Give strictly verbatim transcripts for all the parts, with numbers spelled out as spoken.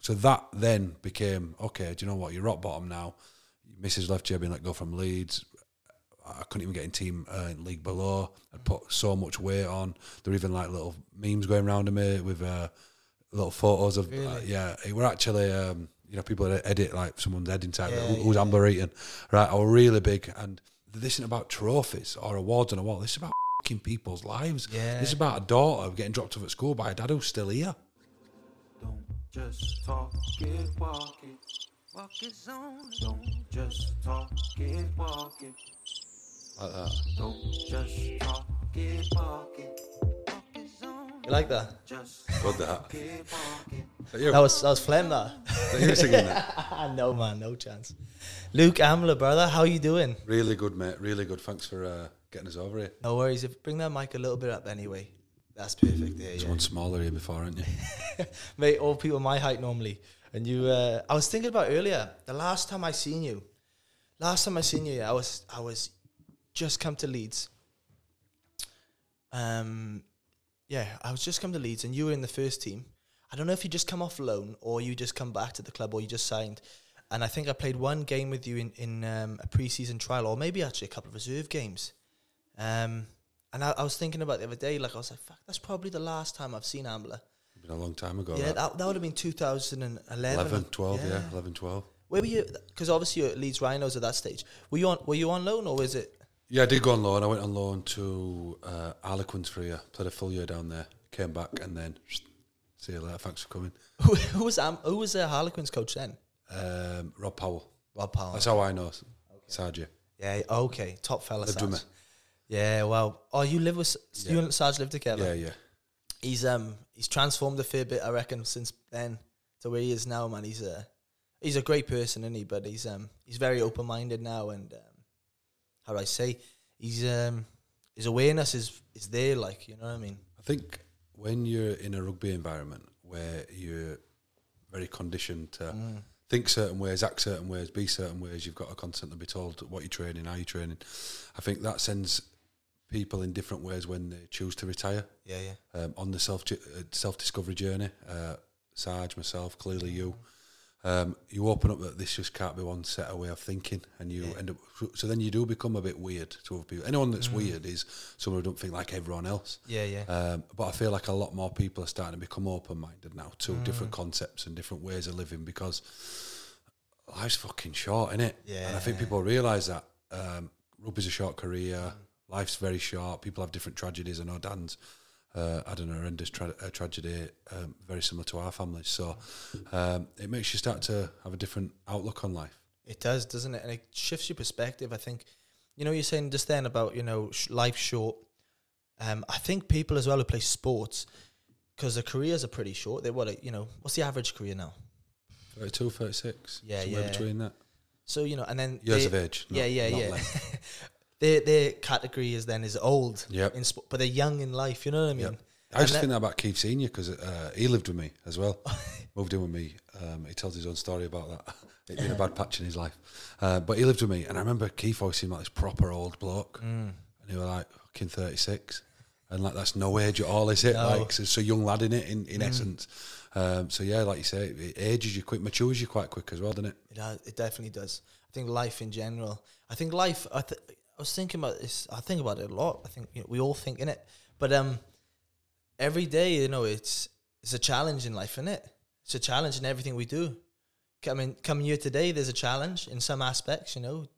So that then became, okay, do you know what, you're rock bottom now. Missus left you, being let go from Leeds. I couldn't even get in team uh, in league below. I'd put so much weight on. There were even like little memes going around of me with uh, little photos of, really? uh, yeah, it were actually, um, you know, people that edit like someone's head inside, Yeah, who, yeah, who's yeah. Amber eating, right? I were really big, and this isn't about trophies or awards on a wall. This is about f***ing people's lives. Yeah. This is about a daughter getting dropped off at school by a dad who's still here. Don't just talk it, walk it. Walk it on. Don't just talk it, walk it. Like that. Don't just talk it, walk it. Walk it on. You like that? Just Good that. it, walk it. Is that you? That was that was phlegm. That. That you were singing that? No man, no chance. Luke Ambler, brother, how you doing? Really good, mate. Really good. Thanks for uh, getting us over here. No worries. If bring that mic a little bit up anyway. That's perfect. There, yeah. Someone smaller here before, aren't you? Mate, all people my height normally. And you, uh, I was thinking about earlier. The last time I seen you, last time I seen you, I was, I was just come to Leeds. Um, yeah, I was just come to Leeds, and you were in the first team. I don't know if you just come off loan or you just come back to the club or you just signed. And I think I played one game with you in in um, a pre-season trial, or maybe actually a couple of reserve games. Um, and I, I was thinking about it the other day, like I was like, "Fuck, that's probably the last time I've seen Ambler." Been a long time ago. Yeah, that. that, that would have been two thousand eleven. eleven, twelve, yeah. yeah, eleven, twelve. Where were you? Because obviously you're at Leeds Rhinos at that stage. Were you on? Were you on loan, or was it? Yeah, I did go on loan. I went on loan to uh, Harlequins for a year. Played a full year down there. Came back and then see you later. Thanks for coming. Who, who was um, who was the Harlequins coach then? Um, Rob Powell. Rob Powell. That's how I know Sergio. Yeah. Okay. Top fella. Lived Sarge. with me. Yeah. Well. Oh, you live with Yeah. you and Sarge live together. Yeah, yeah. He's um he's transformed a fair bit, I reckon, since then to where he is now, man. He's a he's a great person, isn't he? But he's um he's very open minded now, and um, how do I say? He's um his awareness is is there, like, you know what I mean. I think when you're in a rugby environment where you're very conditioned to Mm. think certain ways, act certain ways, be certain ways, you've got to constantly be told what you're training, how you're training. I think that sends people in different ways when they choose to retire. Yeah, yeah. Um, on the self uh, self discovery journey, uh, Sarge, myself, clearly you, um, you open up that this just can't be one set of way of thinking, and you Yeah. end up. So then you do become a bit weird to other people. Anyone that's Mm. weird is someone who don't think like everyone else. Yeah, yeah. Um, but I feel like a lot more people are starting to become open minded now to Mm. different concepts and different ways of living, because life's fucking short, innit? Yeah. And I think people realise that um, rugby's a short career. Life's very short. People have different tragedies. I know Dan's uh, had an horrendous tra- uh, tragedy, um, very similar to our family. So um, it makes you start to have a different outlook on life. It does, doesn't it? And it shifts your perspective. I think, you know, you're saying just then about, you know, sh- life short. Um, I think people as well who play sports, because their careers are pretty short. They what, you know, what's the average career now? thirty-two, thirty-six, Yeah, somewhere yeah. between that. So, you know, and then Years they- of age. Not, yeah, yeah, not yeah. length. their their category is then is old. Yep. In sport, but they're young in life. You know what I mean? Yep. I used to And think that about Keith Senior because uh, he lived with me as well. Moved in with me. Um, he tells his own story about that. It being a bad patch in his life. Uh, but he lived with me. And I remember Keith always seemed like this proper old bloke. Mm. And he was like fucking thirty-six. And like, that's no age at all, is it? No. Like, so, so young lad in it, in, in Mm. essence. Um, so yeah, like you say, it ages you quick, matures you quite quick as well, doesn't it? It does, it definitely does. I think life in general. I think life. I, th- I was thinking about this. I think about it a lot. I think, you know, we all think in it, but um, every day, you know, it's it's a challenge in life, isn't it? It's a challenge in everything we do. Coming coming here today, there's a challenge in some aspects. You know,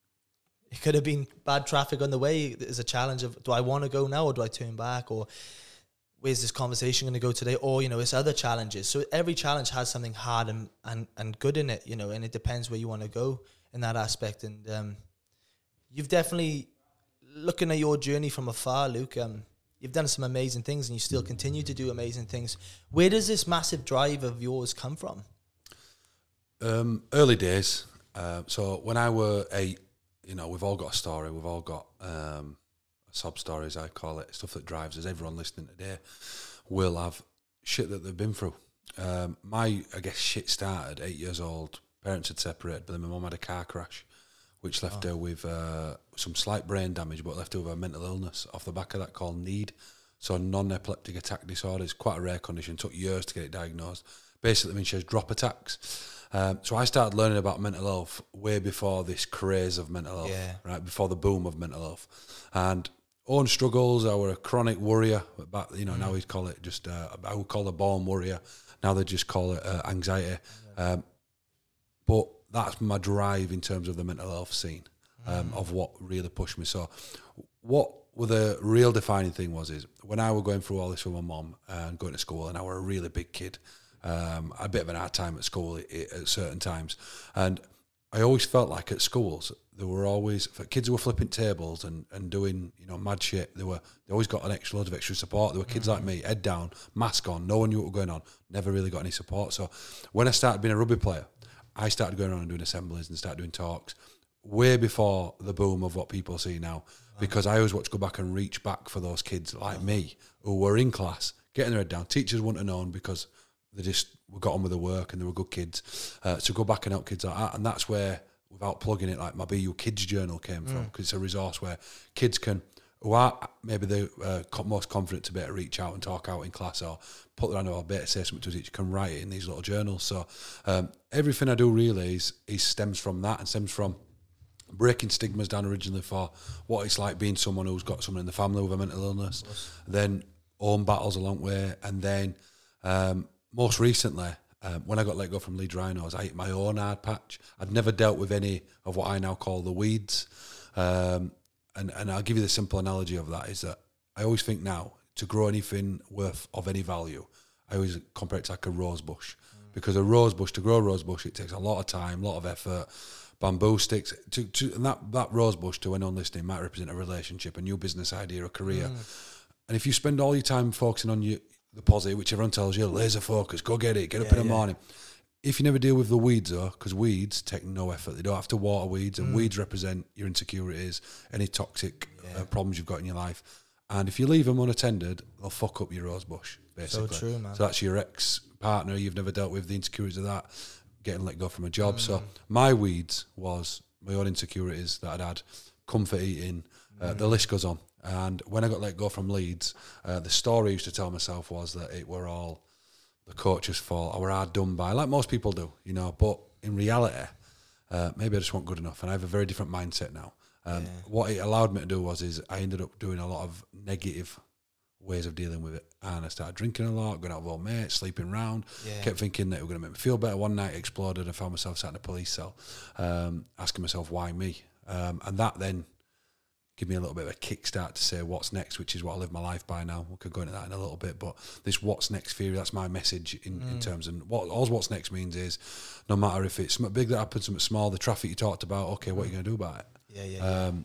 it could have been bad traffic on the way. There's a challenge of, do I want to go now or do I turn back, or where's this conversation going to go today? Or, you know, it's other challenges. So every challenge has something hard and, and, and good in it, you know, and it depends where you want to go in that aspect. And um, you've definitely, looking at your journey from afar, Luke, um, you've done some amazing things and you still continue to do amazing things. Where does this massive drive of yours come from? Um, early days. Uh, so when I were eight, you know, we've all got a story. We've all got um, a sob story, as I call it, stuff that drives us. Everyone listening today will have shit that they've been through. Um, my, I guess, shit started eight years old. Parents had separated, but then my mum had a car crash, which left Oh. her with uh, some slight brain damage, but left her with a mental illness off the back of that called NEED. So non-epileptic attack disorder is quite a rare condition. Took years to get it diagnosed. basically means she has drop attacks. Um, so I started learning about mental health way before this craze of mental health, Yeah. right? Before the boom of mental health. And own struggles, I were a chronic worrier. Back, you know, mm. now we call it just, uh, I would call it a born worrier. Now they just call it uh, anxiety. Yeah. Um, but that's my drive in terms of the mental health scene, um, mm. of what really pushed me. So what were the real defining thing was is when I was going through all this with my mum and going to school, and I were a really big kid, um, a bit of an hard time at school at, at certain times. And I always felt like at schools, there were always, for kids who were flipping tables and, and doing, you know, mad shit, they were, they always got an extra load of extra support. There were kids mm. like me, head down, mask on, no one knew what was going on, never really got any support. So when I started being a rugby player, I started going around and doing assemblies and started doing talks way before the boom of what people see now, because I always want to go back and reach back for those kids like me who were in class, getting their head down. Teachers wouldn't have known because they just got on with the work and they were good kids. Uh, so go back and help kids like that. And that's where, without plugging it, like my B U Kids Journal came from, because mm. it's a resource where kids can, who are maybe the uh, most confident to be able to reach out and talk out in class or put their hand over, better say something to a teacher, can write it in these little journals. So um, everything I do really is, is stems from that and stems from breaking stigmas down originally for what it's like being someone who's got someone in the family with a mental illness, then own battles a long way, and then um, most recently, um, when I got let go from Leeds Rhinos, I hit my own hard patch. I'd never dealt with any of what I now call the weeds. Um, and, and I'll give you the simple analogy of that is that I always think now, to grow anything worth of any value, I always compare it to like a rose bush. Mm. Because a rose bush, to grow a rose bush, it takes a lot of time, a lot of effort, bamboo sticks. To, to, and that, that rose bush, to anyone listening, might represent a relationship, a new business idea, a career. Mm. And if you spend all your time focusing on your, the positive, which everyone tells you, laser focus, go get it, get up yeah, in the yeah. morning. If you never deal with the weeds, though, because weeds take no effort, they don't have to water weeds, and mm. weeds represent your insecurities, any toxic yeah. uh, problems you've got in your life. And if you leave them unattended, they'll fuck up your rose bush, basically. So true, man. So that's your ex-partner, you've never dealt with the insecurities of that, getting let go from a job. Mm. So my weeds was my own insecurities that I'd had, comfort eating, uh, mm. the list goes on. And when I got let go from Leeds, uh, the story I used to tell myself was that it were all the coach's fault. I were hard done by, like most people do, you know. But in reality, uh, maybe I just wasn't good enough, and I have a very different mindset now. Um, yeah. What it allowed me to do was, is I ended up doing a lot of negative ways of dealing with it, and I started drinking a lot, going out with old mates, sleeping around. Yeah. Kept thinking that it was going to make me feel better. One night, it exploded. I found myself sat in a police cell, um, asking myself why me, um, and that then give me a little bit of a kickstart to say what's next, which is what I live my life by now. We could go into that in a little bit, but this what's next theory, that's my message in, mm. in terms of what all what's next means is no matter if it's something big that happens, something small, the traffic you talked about, okay, what are you going to do about it? Yeah, yeah. Um,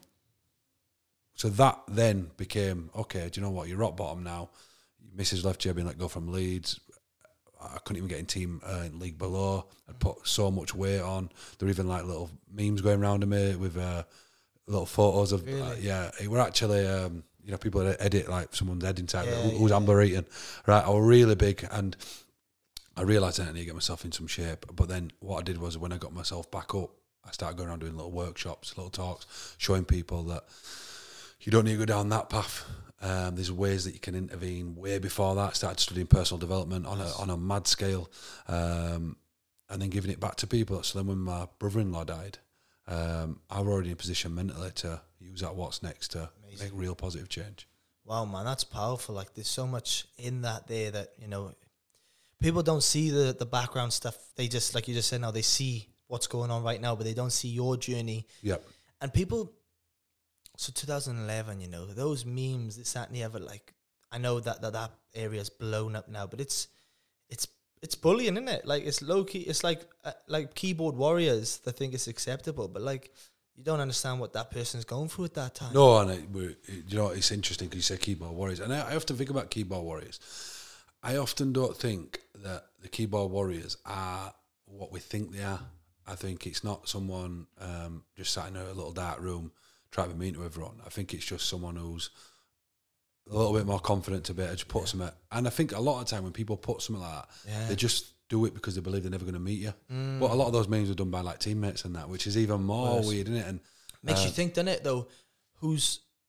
so that then became, okay, do you know what, you're rock bottom now. Missus left you, being let go from Leeds. I couldn't even get in team uh, in league below. I'd put so much weight on. There were even like little memes going around of me with uh, little photos of, really? uh, yeah, it were actually, um, you know, people that edit like someone's head inside, yeah, who, who's yeah. Amber eating, right? I was really big, and I realised I didn't need to get myself in some shape. But then what I did was, when I got myself back up, I started going around doing little workshops, little talks, showing people that you don't need to go down that path. Um, there's ways that you can intervene way before that. Started studying personal development on a on a mad scale, um, and then giving it back to people. So then when my brother-in-law died, um, I was already in a position mentally to use that what's next to Amazing. Make real positive change. Wow, man, that's powerful. Like, there's so much in that there that, you know, people don't see the, the background stuff. They just, like you just said now, they see what's going on right now, but they don't see your journey. Yep. And people... So two thousand eleven, you know, those memes, this, that, and the other, like, I know that that, that area's blown up now, but it's it's it's bullying, isn't it? Like, it's low-key, it's like uh, like keyboard warriors that think it's acceptable, but, like, you don't understand what that person's going through at that time. No, and it, it, you know, it's interesting because you say keyboard warriors, and I, I often think about keyboard warriors. I often don't think that the keyboard warriors are what we think they are. I think it's not someone um, just sat in a little dark room try to be mean to everyone. I think it's just someone who's a little bit more confident to be able to put yeah. something. And I think a lot of the time when people put something like that, yeah. they just do it because they believe they're never going to meet you. Mm. But a lot of those memes are done by like teammates and that, which is even more Worse. weird, isn't it? And makes uh, you think, doesn't it? Though, who's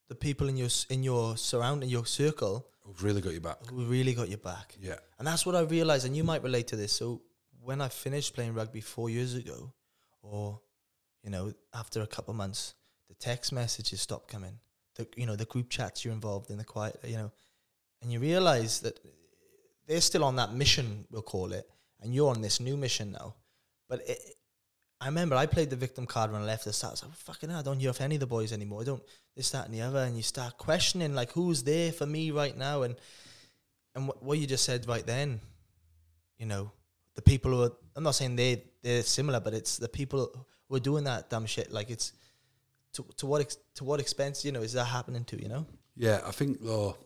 the people in your s- in your surrounding, your circle, We've really got you back. who really got your back. Yeah. And that's what I realized, and you might relate to this. So when I finished playing rugby four years ago, or, you know, after a couple of months, the text messages stopped coming. The, you know, the group chats you're involved in, the quiet, you know, and you realize that they're still on that mission, we'll call it, and you're on this new mission now. But it, I remember I played the victim card when I left the start. I was like, fucking hell, I don't hear of any of the boys anymore. I don't, this, that, and the other. And you start questioning, like, who's there for me right now? And and wh- what you just said right then, you know, the people who are, I'm not saying they, they're similar, but it's the people who are doing that dumb shit. Like, it's, to to what ex, to what expense, you know, is that happening to, you know? Yeah, I think, though,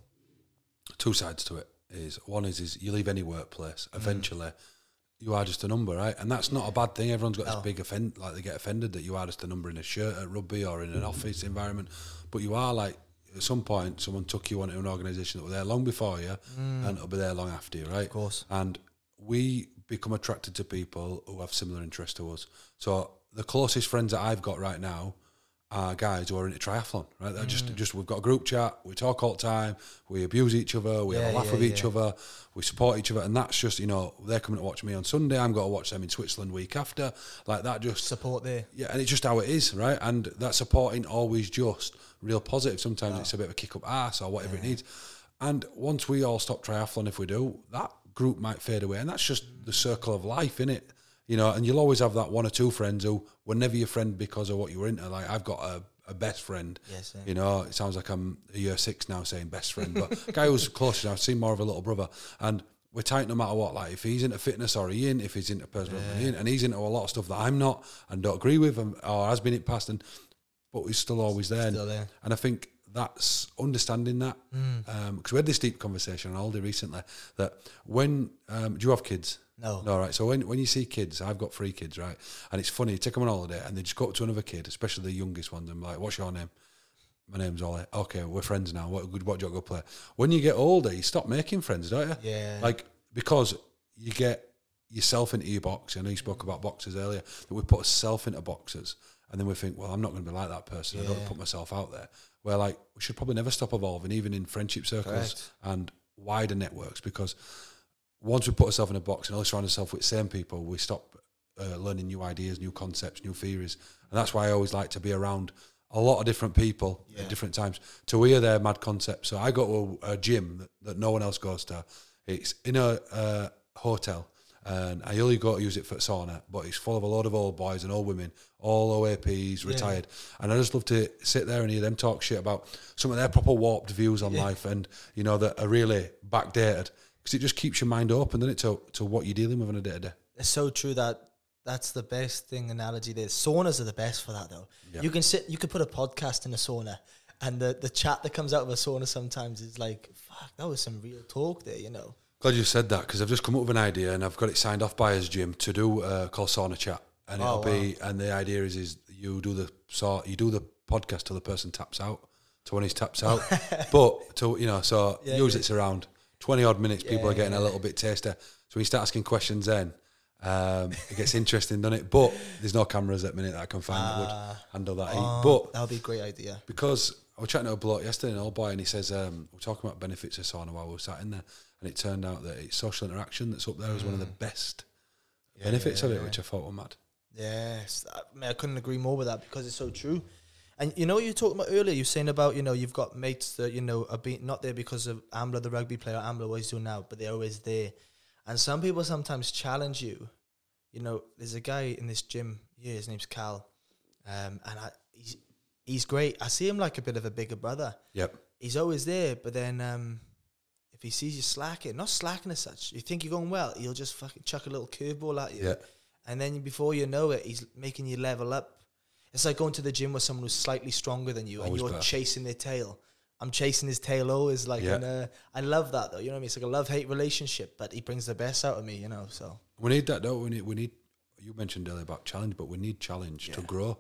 two sides to it. Is one is, is you leave any workplace, eventually, you are just a number, right? And that's not a bad thing. Everyone's got No. this big offend, like they get offended that you are just a number in a shirt at rugby or in an office environment. But you are, like, at some point, someone took you onto an organisation that were there long before you, and it'll be there long after you, right? Of course. And we become attracted to people who have similar interests to us. So the closest friends that I've got right now are guys who are into triathlon, right? They're just, just we've got a group chat, we talk all the time, we abuse each other, we have Yeah, a laugh yeah, with each yeah. other, we support each other, and that's just, you know, they're coming to watch me on Sunday, I'm going to watch them in Switzerland week after, like that just... Support there. Yeah, and it's just how it is, right? And that support ain't always just real positive. Sometimes it's a bit of a kick up arse or whatever it needs. And once we all stop triathlon, if we do, that group might fade away. And that's just the circle of life, innit? You know, and you'll always have that one or two friends who were never your friend because of what you were into. Like, I've got a, a best friend. Yes, yeah. You know, it sounds like I'm a year six now saying best friend, but a guy who's close, I've seen more of a little brother. And we're tight no matter what. Like, if he's into fitness or he in, if he's into personal yeah. he in, and he's into a lot of stuff that I'm not and don't agree with, and, or has been in past, and but he's still always there. Still and, there. and I think that's understanding that. Because um, we had this deep conversation on Aldi recently that when, um, do you have kids? No. No, right. So when, when you see kids, I've got three kids, right? And it's funny, you take them on holiday and they just go up to another kid, especially the youngest one, and like, what's your name? My name's Ollie. Okay, we're friends now. What good? What do you go play? When you get older, you stop making friends, don't you? Yeah. Like, because you get yourself into your box. I know you spoke about boxes earlier, that we put ourselves into boxes, and then we think, well, I'm not going to be like that person. I don't Yeah. put myself out there. Where, like, we should probably never stop evolving, even in friendship circles Correct. and wider networks, because once we put ourselves in a box and only surround ourselves with the same people, we stop uh, learning new ideas, new concepts, new theories. And that's why I always like to be around a lot of different people Yeah. at different times to hear their mad concepts. So I go to a, a gym that, that no one else goes to. It's in a uh, hotel, and I only go to use it for sauna, but it's full of a load of old boys and old women, all O A Ps, retired. And I just love to sit there and hear them talk shit about some of their proper warped views on life, and, you know, that are really backdated. Because it just keeps your mind open, doesn't it, to, to what you're dealing with on a day-to-day. It's so true that that's the best thing analogy there. Saunas are the best for that, though. Yeah. You can sit, you could put a podcast in a sauna, and the, the chat that comes out of a sauna sometimes is like, fuck, that was some real talk there, you know. Glad you said that, because I've just come up with an idea and I've got it signed off by his gym to do uh, called Sauna Chat, and Oh, it'll be and the idea is is you do the so you do the podcast till the person taps out, to when he's taps out, but to you know so Yeah, usually yeah. it's around twenty odd minutes. People Yeah, are getting yeah. a little bit taster, so when you start asking questions, then um, it gets interesting, doesn't it? But there's no cameras at the minute that I can find that would handle that. Oh, but that would be a great idea. because I was chatting to a bloke yesterday, an old boy, and he says, um, we're talking about benefits of sauna while we were sat in there, and it turned out that it's social interaction that's up there as one of the best benefits of it, which I thought were mad. Yes, I, mean, I couldn't agree more with that, because it's so true. And you know what you were talking about earlier, you were saying about, you know, you've got mates that, you know, are being not there because of Ambler, the rugby player, Ambler, what he's doing now, but they're always there. And some people sometimes challenge you. You know, there's a guy in this gym here, his name's Cal, um, and I, he's he's great. I see him like a bit of a bigger brother. Yep. He's always there, but then um, if he sees you slacking, not slacking as such, you think you're going well, he'll just fucking chuck a little curveball at you. Yeah. And then before you know it, he's making you level up. It's like going to the gym with someone who's slightly stronger than you, Always and you're better. chasing their tail. I'm chasing his tail always, like, Yeah. and, uh, I love that, though. You know what I mean? It's like a love-hate relationship, but he brings the best out of me, you know, so. We need that, don't we? We need, we need you mentioned earlier about challenge, but we need challenge to grow.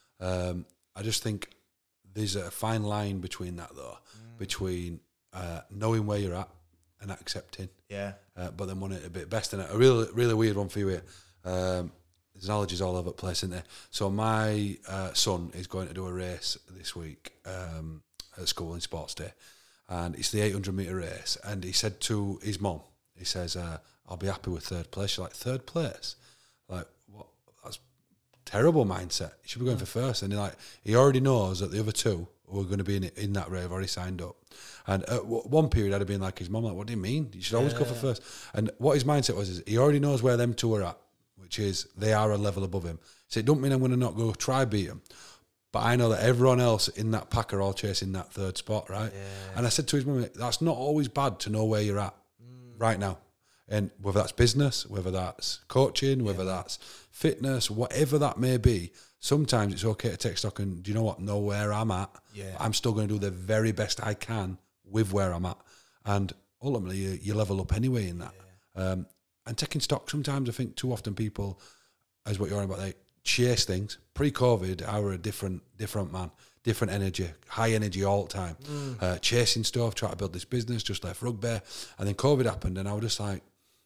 Um, I just think there's a fine line between that, though, between uh, knowing where you're at and accepting. Yeah. Uh, but then wanting it a bit best. And a really, really weird one for you here. Um, there's analogies all over the place, isn't there? So my uh, son is going to do a race this week, um, at school in sports day, and it's the eight hundred metre race. And he said to his mum, he says, uh, I'll be happy with third place. She's like, third place? Like, what? That's terrible mindset. You should be going for first. And he like, he already knows that the other two who are going to be in in that race have already signed up. And at w- one period, I'd have been like his mum, like, what do you mean? You should always Yeah. go for first. And what his mindset was is he already knows where them two are at, which is they are a level above him. So it don't mean I'm going to not go try beat him. But I know that everyone else in that pack are all chasing that third spot, right? Yeah. And I said to his mum, that's not always bad to know where you're at right now. And whether that's business, whether that's coaching, whether that's fitness, whatever that may be, sometimes it's okay to take stock and, do you know what, know where I'm at. Yeah. I'm still going to do the very best I can with where I'm at. And ultimately, you, you level up anyway in that. Um, and taking stock, sometimes I think too often people, as what you're on about, they chase things. Pre-COVID, I were a different different man, different energy, high energy all the time, Mm. uh, chasing stuff, trying to build this business, just left rugby. And then COVID happened, and I was just like,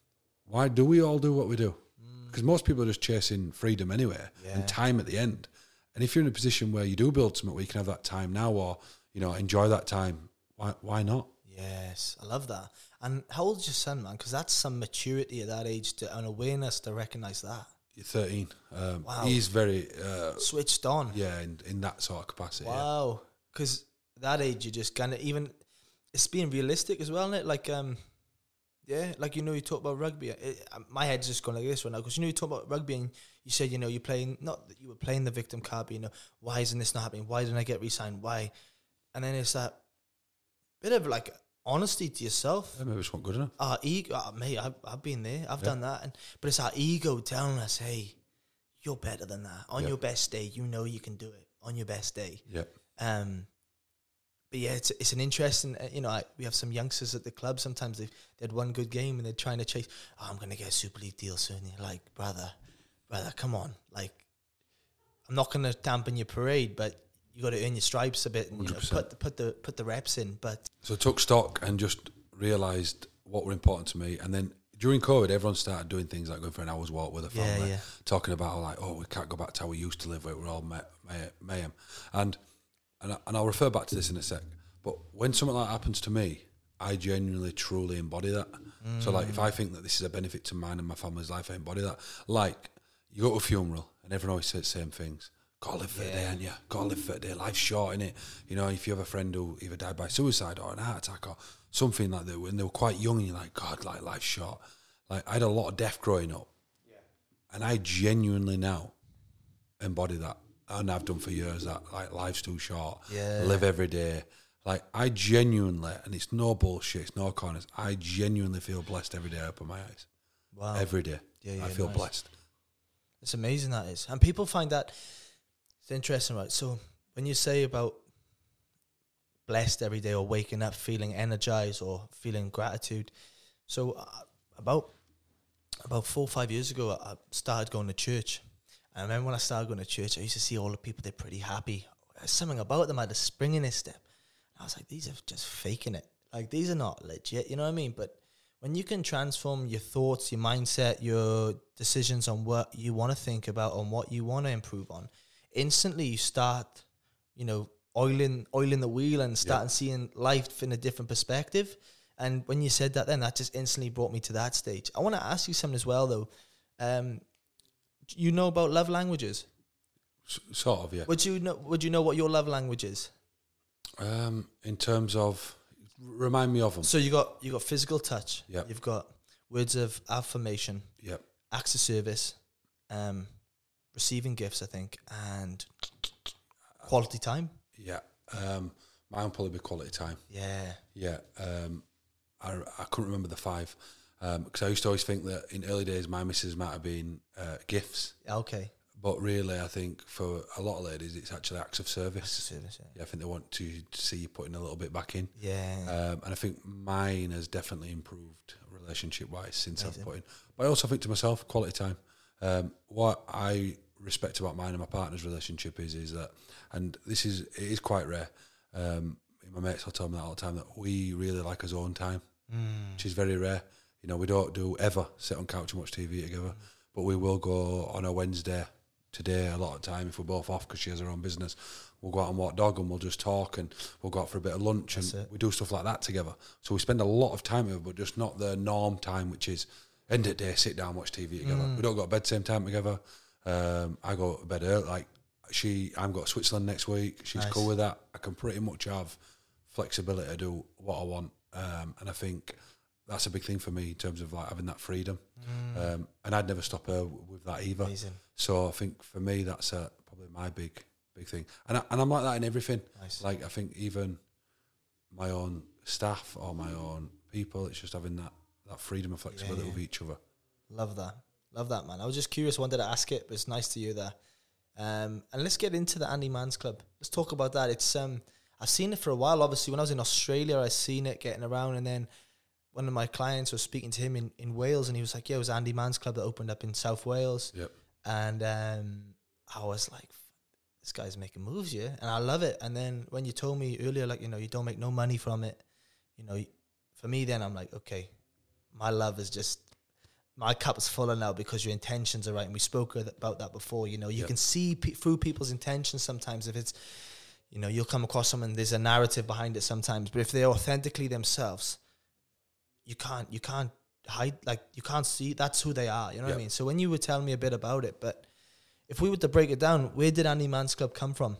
why do we all do what we do? Because most people are just chasing freedom anyway, Yeah. and time at the end. And if you're in a position where you do build something where you can have that time now, or, you know, enjoy that time, why why not? Yes, I love that. And how old is your son, man? Because that's some maturity at that age to, and awareness to recognize that. You're thirteen. Um, Wow. He's very, uh, Switched on. yeah, in, in that sort of capacity. Yeah. Wow. Because that age, you just kind of even, it's being realistic as well, isn't it? Like, um, yeah, like, you know, you talk about rugby. It, uh, my head's just going like this right now. Because, you know, you talk about rugby and you said, you know, you're playing, not that you were playing the victim card, but, you know, why isn't this not happening? Why didn't I get re-signed? Why? And then it's that bit of like honesty to yourself. Yeah, maybe it's not good enough. Our ego, uh, mate, I've, I've been there. I've done that. And but it's our ego telling us, hey, you're better than that. On Yeah. your best day, you know you can do it. On your best day. Yeah. Um, but yeah, it's it's an interesting, uh, you know, I, we have some youngsters at the club. Sometimes they've they had one good game and they're trying to chase, oh, I'm going to get a Super League deal soon. You're like, brother, brother, come on. Like, I'm not going to dampen your parade, but you got to earn your stripes a bit and, you know, one hundred percent. put the, put the put the reps in. But So I took stock and just realised what were important to me. And then during COVID, everyone started doing things like going for an hour's walk with a Yeah, family, yeah. talking about how, like, oh, we can't go back to how we used to live where we're all may- may- mayhem. And, and, I, and I'll refer back to this in a sec. But when something like that happens to me, I genuinely, truly embody that. So, like, if I think that this is a benefit to mine and my family's life, I embody that. Like, you go to a funeral and everyone always says the same things. Gotta live for a day, ain't you? Gotta live for a day. Life's short, innit? You know, if you have a friend who either died by suicide or an heart attack or something like that, when they were quite young, and you're like, God, like, life's short. Like, I had a lot of death growing up. And I genuinely now embody that. And I've done for years that, like, life's too short. Yeah. Live every day. Like, I genuinely, and it's no bullshit, it's no corners, I genuinely feel blessed every day I open my eyes. wow. Every day. Yeah, yeah, I feel nice. blessed. It's amazing, that is. And people find that, it's interesting, right? So when you say about blessed every day or waking up feeling energized or feeling gratitude, so uh, about about four or five years ago, I started going to church. And I remember when I started going to church, I used to see all the people, they're pretty happy. There's something about them had a spring in their step. I was like, these are just faking it. Like, these are not legit, you know what I mean? But when you can transform your thoughts, your mindset, your decisions on what you want to think about, on what you want to improve on, instantly you start, you know, oiling oiling the wheel and starting seeing life in a different perspective. And when you said that, then that just instantly brought me to that stage. I want to ask you something as well, though. Um, you know about love languages? S- sort of, yeah. Would you know? Would you know what your love language is? Um, in terms of, remind me of them. So you got you got physical touch. Yep. You've got words of affirmation, Yep. acts of service, um, receiving gifts, I think, and quality time. Yeah. Um, mine would probably be quality time. Yeah. Yeah. Um, I, I couldn't remember the five. Because I used to always think that in early days, my missus might have been uh, gifts. Okay. But really, I think for a lot of ladies, it's actually acts of service. Acts of service. Yeah. Yeah, I think they want to see you putting a little bit back in. Yeah. Um, and I think mine has definitely improved relationship-wise since Amazing. I've put in. But I also think to myself, quality time. Um, what I respect about mine and my partner's relationship is is that, and this is, it is quite rare, um, my mates will tell me that all the time, that we really like our own time, Mm. which is very rare. You know, we don't do ever sit on couch and watch T V together, but we will go on a Wednesday today, a lot of time, if we're both off because she has her own business, we'll go out and walk dog and we'll just talk and we'll go out for a bit of lunch. That's and it. We do stuff like that together. So we spend a lot of time with her, but just not the norm time, which is end of the day, sit down, watch T V together. Mm. We don't go to bed same time together. Um, I go to bed early. Like she, I'm got Switzerland next week. She's nice. Cool with that. I can pretty much have flexibility to do what I want. Um, and I think that's a big thing for me in terms of like having that freedom. Mm. Um, and I'd never stop her with that either. Amazing. So I think for me, that's uh, probably my big, big thing. And, I, and I'm like that in everything. Nice. Like I think even my own staff or my own people, it's just having that, that freedom and flexibility yeah, yeah. with each other. Love that. Love that, man. I was just curious, wanted to ask it, but it's nice to hear that. Um, and let's get into the Andy Manns Club. Let's talk about that. It's um, I've seen it for a while. Obviously, when I was in Australia, I seen it getting around, and then one of my clients was speaking to him in, in Wales, and he was like, yeah, it was Andy Manns Club that opened up in South Wales. Yep. And um, I was like, this guy's making moves, yeah? And I love it. And then when you told me earlier, like, you know, you don't make no money from it, you know, for me then I'm like, okay, my love is just, my cup's fuller now because your intentions are right. And we spoke about that before, you know, you yep. can see pe- through people's intentions sometimes. If it's, you know, you'll come across someone, there's a narrative behind it sometimes, but if they're authentically themselves, you can't, you can't hide, like, you can't see, that's who they are, you know yep. what I mean? So when you were telling me a bit about it, but if we were to break it down, where did Andy Manns Club come from?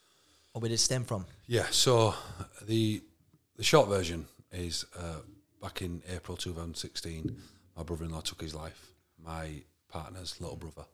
Or where did it stem from? Yeah, so the the short version is uh, back in April two thousand sixteen, my brother-in-law took his life, my partner's little brother.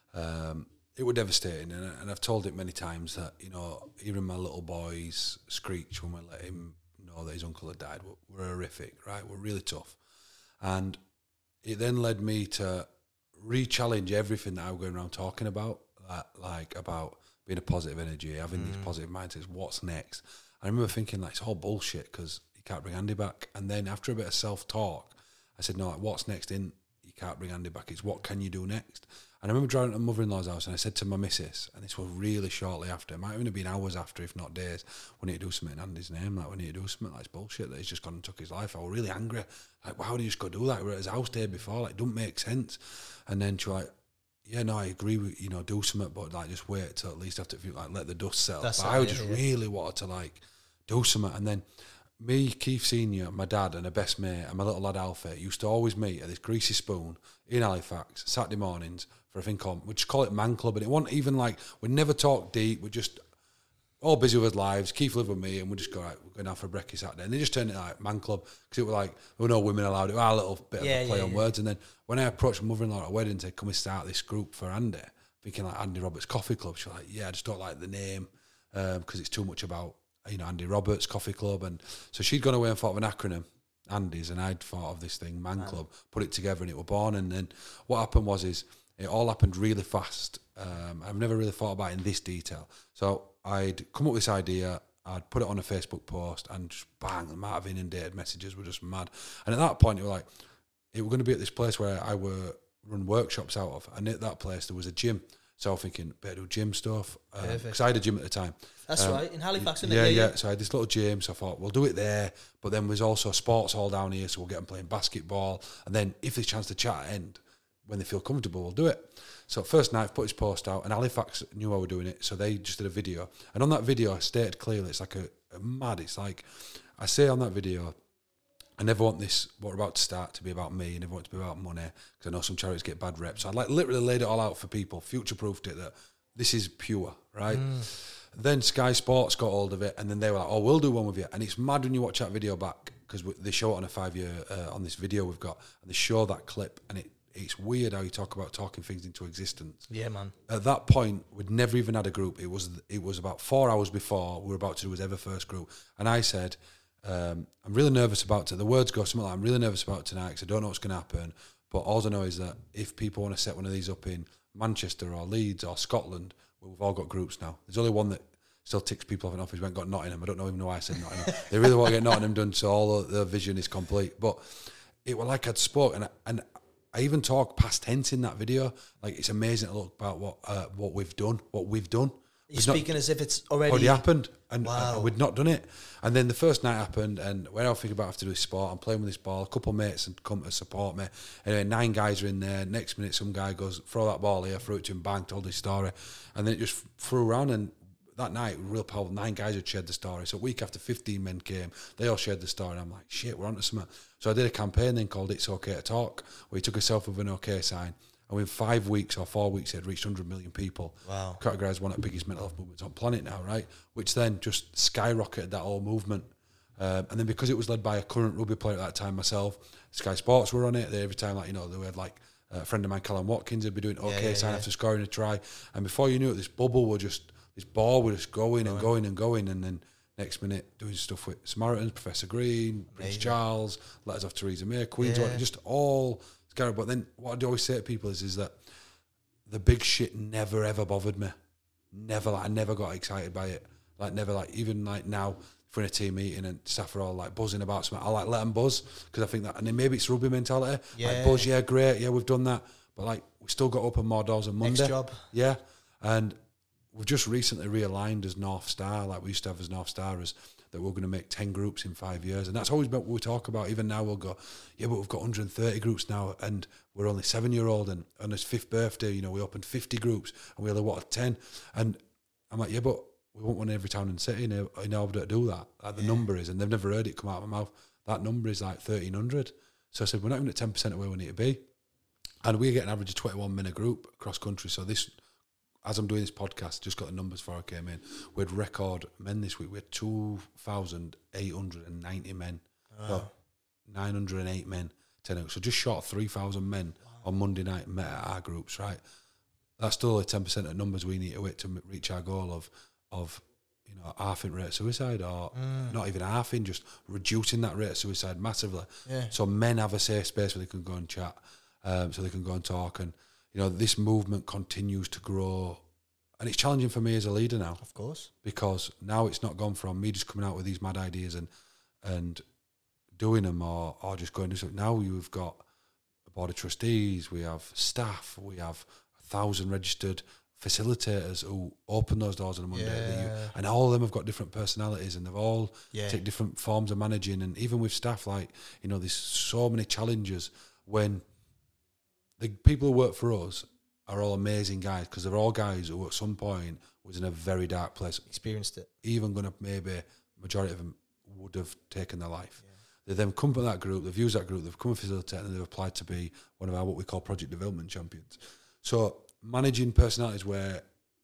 Um, it was devastating, and, and I've told it many times that, you know, even my little boys screech when we let him know that his uncle had died. Were, were horrific, right? Were really tough. And it then led me to re-challenge everything that I was going around talking about, like, like about being a positive energy, having mm. these positive mindsets, what's next? I remember thinking, like, it's all bullshit because you can't bring Andy back. And then after a bit of self-talk, I said, no, like, what's next in you can't bring Andy back? It's what can you do next? And I remember driving to my mother-in-law's house and I said to my missus, and this was really shortly after, it might even have been hours after, if not days, we need to do something in Andy's name, like we need to do something, like it's bullshit that he's just gone and took his life. I was really angry. Like, well, how do you just go do that? We were at his house day before, like, it don't make sense. And then she was like, yeah, no, I agree with, you know, do something, but like just wait till at least after, like, let the dust settle. That's but I just yeah. really wanted to like do something. And then me, Keith Senior, my dad and a best mate and my little lad Alfie used to always meet at this Greasy Spoon in Halifax, Saturday mornings, for a thing called, we'd just call it Man Club, and it wasn't even like, we'd never talk deep, we'd just all busy with lives. Keith lived with me, and we'd just go, right, we're going out for a brekkie Saturday. And they just turned it like Man Club, because it was like, there were no women allowed. It was a little bit yeah, of a play yeah, on yeah. words. And then when I approached my mother-in-law at a wedding and said, can we start this group for Andy? Thinking like Andy Roberts Coffee Club. She was like, yeah, I just don't like the name, because um, it's too much about, you know, Andy Roberts Coffee Club. And so she'd gone away and thought of an acronym, Andy's, and I'd thought of this thing, Man, Man. Club, put it together, and it were born. And then what happened was is, it all happened really fast. Um, I've never really thought about it in this detail. So I'd come up with this idea, I'd put it on a Facebook post, and just bang, the amount of inundated messages were just mad. And at that point, it was like, it were going to be at this place where I were run workshops out of. And at that place, there was a gym. So I was thinking, better do gym stuff. Because um, I had a gym at the time. That's um, right, in Halifax, isn't yeah, it? Yeah, yeah. So I had this little gym, so I thought, we'll do it there. But then there's also a sports hall down here, so we'll get them playing basketball. And then if there's a chance to chat at end, when they feel comfortable, we'll do it. So first night, I put his post out, and Halifax knew I were doing it, so they just did a video. And on that video, I stated clearly, it's like a, a mad, it's like, I say on that video, I never want this, what we're about to start, to be about me. I never want it to be about money, because I know some charities get bad reps. So I like literally laid it all out for people, future-proofed it, that this is pure, right? Mm. Then Sky Sports got hold of it, and then they were like, oh, we'll do one with you. And it's mad when you watch that video back, because they show it on a five-year, uh, on this video we've got, and they show that clip, and it it's weird how you talk about talking things into existence. Yeah, man. At that point, we'd never even had a group. It was it was about four hours before we were about to do his ever first group. And I said, um, I'm really nervous about it. The words go something like, I'm really nervous about it tonight because I don't know what's going to happen. But all I know is that if people want to set one of these up in Manchester or Leeds or Scotland, well, we've all got groups now. There's only one that still ticks people off in office. We haven't got Nottingham. I don't know even know why I said Nottingham. They really want to get Nottingham done, so all the vision is complete. But it was like I'd spoke, and and I even talk past tense in that video. Like, it's amazing to look about what uh, what we've done, what we've done. You're We'd not- speaking as if it's already... already happened, and, Wow. and we'd not done it. And then the first night happened, and when I was thinking about I have to do this sport, I'm playing with this ball. A couple of mates had come to support me. Anyway, nine guys are in there. Next minute, some guy goes, "Throw that ball here," threw it to him, bang, told his story, and then it just flew around. And that night, real powerful. Nine guys had shared the story. So a week after, fifteen men came. They all shared the story, and I'm like, "Shit, we're onto something." So I did a campaign then called "It's Okay to Talk," where he took a selfie with an OK sign. And within five weeks or four weeks, it had reached one hundred million people. Wow. Categorised one of the biggest mental health movements on planet now, right? Which then just skyrocketed that whole movement. Um, and then because it was led by a current rugby player at that time, myself, Sky Sports were on it. They, every time, like, you know, they had like a friend of mine, Callum Watkins, would be doing OK yeah, sign yeah. after scoring a try. And before you knew it, this bubble was just, this ball was just going and going and going. And then next minute, doing stuff with Samaritans, Professor Green, Prince Amazing. Charles, letters off Theresa May, Queen's, Yeah. just all scary. But then what I do always say to people is, is that the big shit never ever bothered me. Never, like, I never got excited by it. Like, never, like, even like now, if we're in a team meeting and staff are all like buzzing about something, I like let them buzz because I think that, and then maybe it's rugby mentality. Yeah. Like, buzz, yeah, great, yeah, we've done that. But like, we still got to open more doors on Monday. Next job. Yeah. And we've just recently realigned as North Star, like we used to have as North Star, as that we're going to make ten groups in five years. And that's always been what we talk about. Even now we'll go, yeah, but we've got one hundred thirty groups now and we're only seven-year-old, and on his fifth birthday, you know, we opened fifty groups and we only wanted ten. And I'm like, yeah, but we want one in every town and city in, in order to do that. Like the Yeah. number is, and they've never heard it come out of my mouth, that number is like thirteen hundred. So I said, we're not even at ten percent of where we need to be. And we get an average of twenty-one men a group across country. So this, as I'm doing this podcast, just got the numbers before I came in, we had record men this week. We had two thousand eight hundred ninety men. Wow. No, nine hundred eight men. ten, so just short of three thousand men on Monday night met at our groups, right? That's still only ten percent of numbers we need to hit to m- reach our goal of, of you know, half in rate of suicide, or Mm. not even half in, just reducing that rate of suicide massively. Yeah. So men have a safe space where they can go and chat, um, so they can go and talk. And, you know, this movement continues to grow. And it's challenging for me as a leader now, Of course. because now it's not gone from me just coming out with these mad ideas and and doing them, or, or just going to something. Now you've got a board of trustees, we have staff, we have a thousand registered facilitators who open those doors on a Monday. that you- Yeah. and all of them have got different personalities, and they've all Yeah. take different forms of managing. And even with staff, like, you know, there's so many challenges when the people who work for us are all amazing guys, because they're all guys who at some point was in a very dark place, Experienced it. even going to maybe majority of them would have taken their life. They then come from that group, they've used that group, they've come and facilitated, and they've applied to be one of our what we call project development champions. So managing personalities where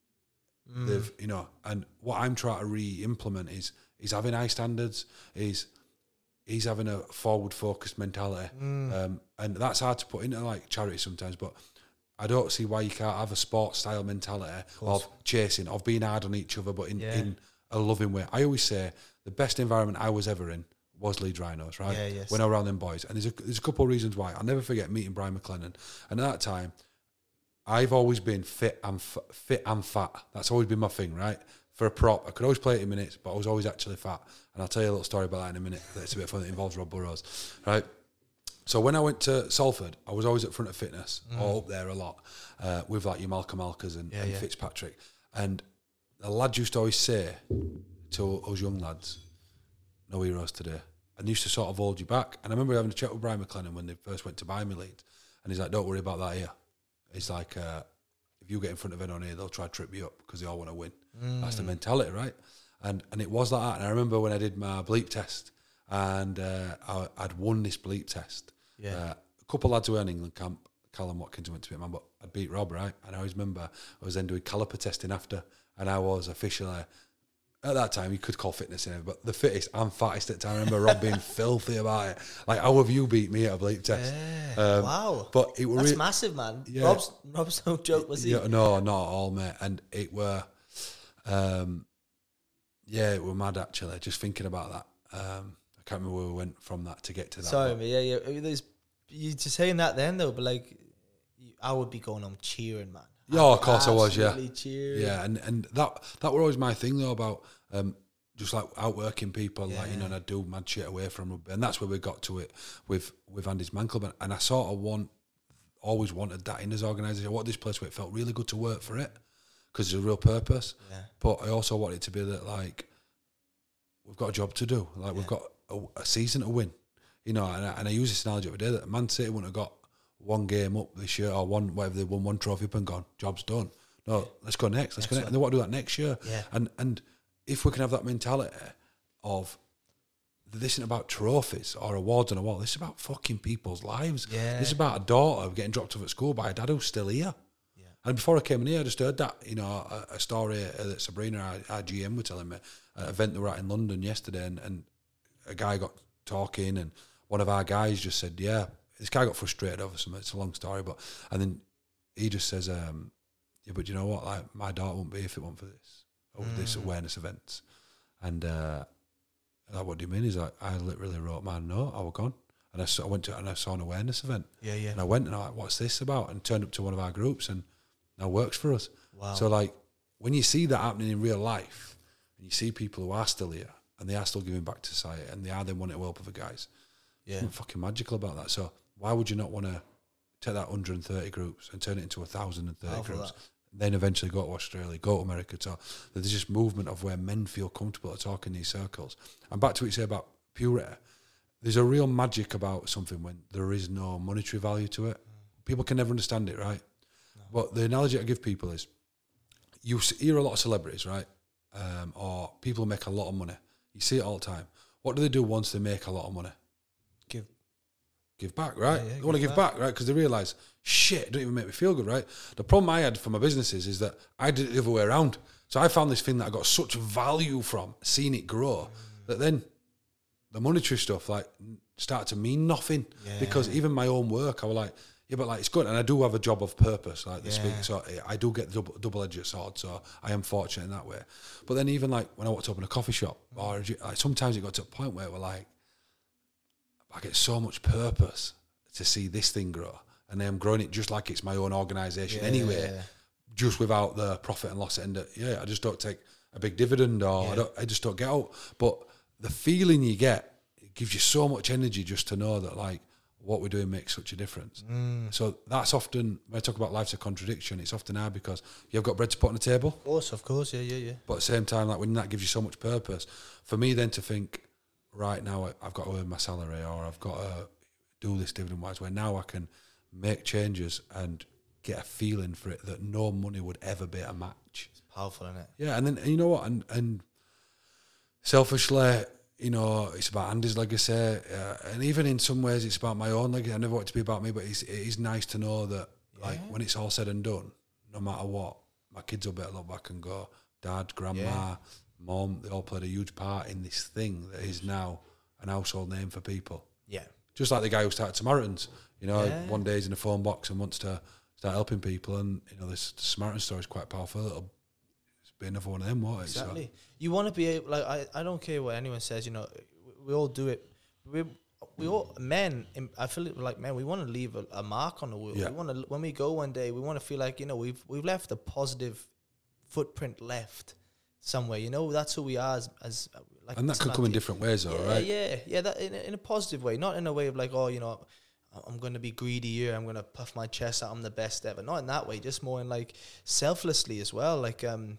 Mm. they've, you know, and what I'm trying to re-implement is is having high standards, is he's having a forward focused mentality, Mm. um, and that's hard to put into like charity sometimes. But I don't see why you can't have a sports style mentality course. of chasing, of being hard on each other, but in, Yeah. in a loving way. I always say the best environment I was ever in was Leeds Rhinos, right? Yeah, yes. When I was around them boys. And there's a, there's a couple of reasons why. I'll never forget meeting Brian McLennan. And at that time, I've always been fit and f- fit and fat. That's always been my thing, right? For a prop, I could always play eighty minutes, but I was always actually fat. And I'll tell you a little story about that in a minute. That's a bit fun. That involves Rob Burrows, right? So when I went to Salford, I was always at front of fitness, or up there a lot, uh, with like your Malcolm Alkers and, Yeah, and yeah. Fitzpatrick. And the lads used to always say to us young lads, no heroes today. And they used to sort of hold you back. And I remember having a chat with Brian McLennan when they first went to buy me Leeds. And he's like, don't worry about that here. It's like, uh, if you get in front of anyone here, they'll try to trip you up because they all want to win. That's the mentality, right? And and it was like that. And I remember when I did my bleep test, and uh, I, I'd won this bleep test. Yeah. Uh, a couple of lads who were in England camp, Callum Watkins went to be man, but I'd beat Rob, right? And I always remember I was then doing caliper testing after, and I was officially, at that time, you could call fitness in it, but the fittest and fattest at the time. I remember Rob being filthy about it. Like, how have you beat me at a bleep test? Yeah. Um, wow. But it was That's re- massive, man. Yeah. Rob's Rob's no joke, was he? Yeah, no, not at all, mate. And it were, um, yeah, it were mad actually. Just thinking about that, um, I can't remember where we went from that to get to that. Sorry, but- man. Yeah, yeah. There's you just saying that then though, but like, you- I would be going on cheering, man. Yeah, of course I was, yeah. Absolutely cheering. Yeah, and, and that that were always my thing though, about um, just like outworking people, like, you know, Yeah. and I'd do mad shit away from rugby, and that's where we got to it with with Andy's Mankelman, and I sort of want always wanted that in his organisation. What this place where it felt really good to work for it, because there's a real purpose. Yeah. But I also want it to be that, like, we've got a job to do. Like, Yeah. we've got a, a season to win. You know, and I, and I use this analogy every day that Man City wouldn't have got one game up this year or one, whatever, they won one trophy up and gone, job's done. No, yeah. let's go next. Let's next go next. One. And they want to do that next year. Yeah. And and if we can have that mentality of, this isn't about trophies or awards on a wall. This is about fucking people's lives. Yeah. This is about a daughter getting dropped off at school by a dad who's still here. Yeah. And before I came in here, I just heard that, you know, a, a story that Sabrina, our, our G M, were telling me at an event they were at in London yesterday, and, and a guy got talking, and one of our guys just said, yeah, this guy got frustrated over something. It's a long story, but, and then he just says, um, yeah, but you know what? Like, my daughter wouldn't be if it weren't for this, or mm. this awareness events. And, uh, like, what do you mean? He's like, I literally wrote my note, I was gone. And I, saw, I went to and I saw an awareness event. Yeah, yeah. And I went and I'm like, what's this about? And turned up to one of our groups, and now works for us. Wow. So, like, when you see that happening in real life, and you see people who are still here, and they are still giving back to society, and they are then wanting to help other guys, yeah, something fucking magical about that. So why would you not want to take that one hundred thirty groups and turn it into one thousand thirty Powerful groups? That. Then eventually go to Australia, go to America. So there's this movement of where men feel comfortable to talk in these circles. And back to what you say about purity, there's a real magic about something when there is no monetary value to it. Mm. People can never understand it, right? No. But the analogy I give people is, you hear a lot of celebrities, right? Um, or people make a lot of money. You see it all the time. What do they do once they make a lot of money? Give. Give back, right? Yeah, yeah, they want to give back, back right? Because they realise, shit, it don't even make me feel good, right? The problem I had for my businesses is that I did it the other way around. So I found this thing that I got such value from, seeing it grow, mm. that then the monetary stuff, like, started to mean nothing. Yeah. Because even my own work, I was like, yeah, but like, it's good. And I do have a job of purpose, like, yeah. this week. So I do get the double, double-edged sword, so I am fortunate in that way. But then even like when I walked up in a coffee shop, or like, sometimes it got to a point where we're like, I get so much purpose to see this thing grow, and then I'm growing it just like it's my own organisation yeah, anyway, yeah, yeah. just without the profit and loss end. Yeah, I just don't take a big dividend, or yeah. I, don't, I just don't get out. But the feeling you get, it gives you so much energy just to know that, like, what we're doing makes such a difference. Mm. So that's often, when I talk about life's a contradiction, it's often hard because you've got bread to put on the table. Of course, of course, yeah, yeah, yeah. But at the same time, like, when that gives you so much purpose, for me then to think, right now I've got to earn my salary, or I've got to do this dividend-wise, where now I can make changes and get a feeling for it that no money would ever be a match. It's powerful, isn't it? Yeah, and then and you know what, and, and selfishly, you know, it's about Andy's legacy, uh, and even in some ways it's about my own legacy. I never want it to be about me, but it's, it is nice to know that, yeah. like, when it's all said and done, no matter what, my kids will be able to look back and go, Dad, Grandma, yeah. Mom, they all played a huge part in this thing that is now an household name for people. Yeah. Just like the guy who started Samaritans. You know, yeah. one day he's in a phone box and wants to start helping people, and, you know, this Samaritan story is quite powerful. It'll be another one of them, won't it? Exactly. So. You want to be able, like, I, I don't care what anyone says, you know, we, we all do it. We we all, men, I feel like, man, we want to leave a, a mark on the world. Yeah. We want to, when we go one day, we want to feel like, you know, we've we've left a positive footprint left somewhere, you know. That's who we are as, as like, and that could come in different ways, though, yeah, right? Yeah, yeah, that in a, in a positive way, not in a way of like, oh, you know, I'm going to be greedy here, I'm going to puff my chest out, I'm the best ever. Not in that way, just more in like selflessly as well. Like, um,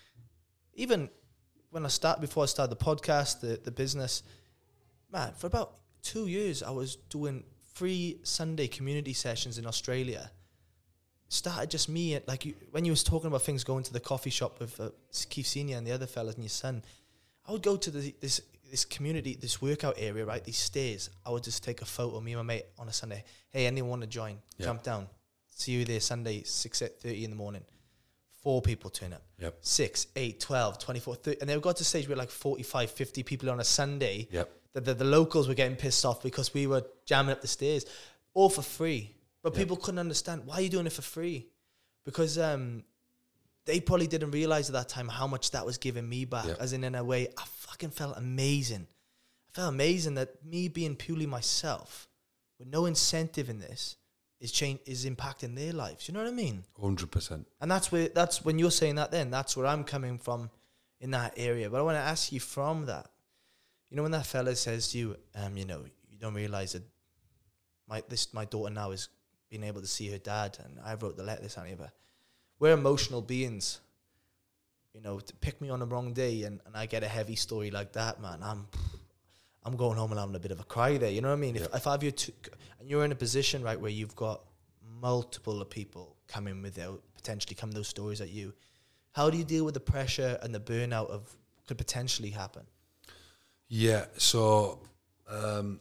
even when I start, before I started the podcast, the the business, man, for about two years I was doing free Sunday community sessions in Australia. Started just me, like, you, when you was talking about things, going to the coffee shop with uh, Keith Senior and the other fellas and your son, I would go to the, this this community, this workout area, right, these stairs. I would just take a photo, me and my mate, on a Sunday. Hey, anyone want to join? Yeah. Jump down. See you there Sunday, six thirty in the morning. Four people turn up. Yep. Six, eight, twelve, twenty-four, thirty. And they got to a stage where like forty-five, fifty people on a Sunday. Yep. The, the, the locals were getting pissed off because we were jamming up the stairs. All for free. But yep. people couldn't understand, why are you doing it for free? Because um, they probably didn't realize at that time how much that was giving me back. Yep. As in, in a way, I fucking felt amazing. I felt amazing that me being purely myself, with no incentive in this, is change is impacting their lives. You know what I mean? one hundred percent. And that's where that's when you're saying that. Then that's where I'm coming from in that area. But I want to ask you from that. You know, when that fella says to you, um, you know, you don't realize that my this my daughter now is being able to see her dad, and I wrote the letter this, honey, but we're emotional beings. you know, to pick me on the wrong day, and, and I get a heavy story like that, man, I'm I'm going home and having a bit of a cry there. You know what I mean? Yeah. If if I have you two, and you're in a position right where you've got multiple of people coming with their potentially coming those stories at you, how do you deal with the pressure and the burnout of could potentially happen? Yeah, so um,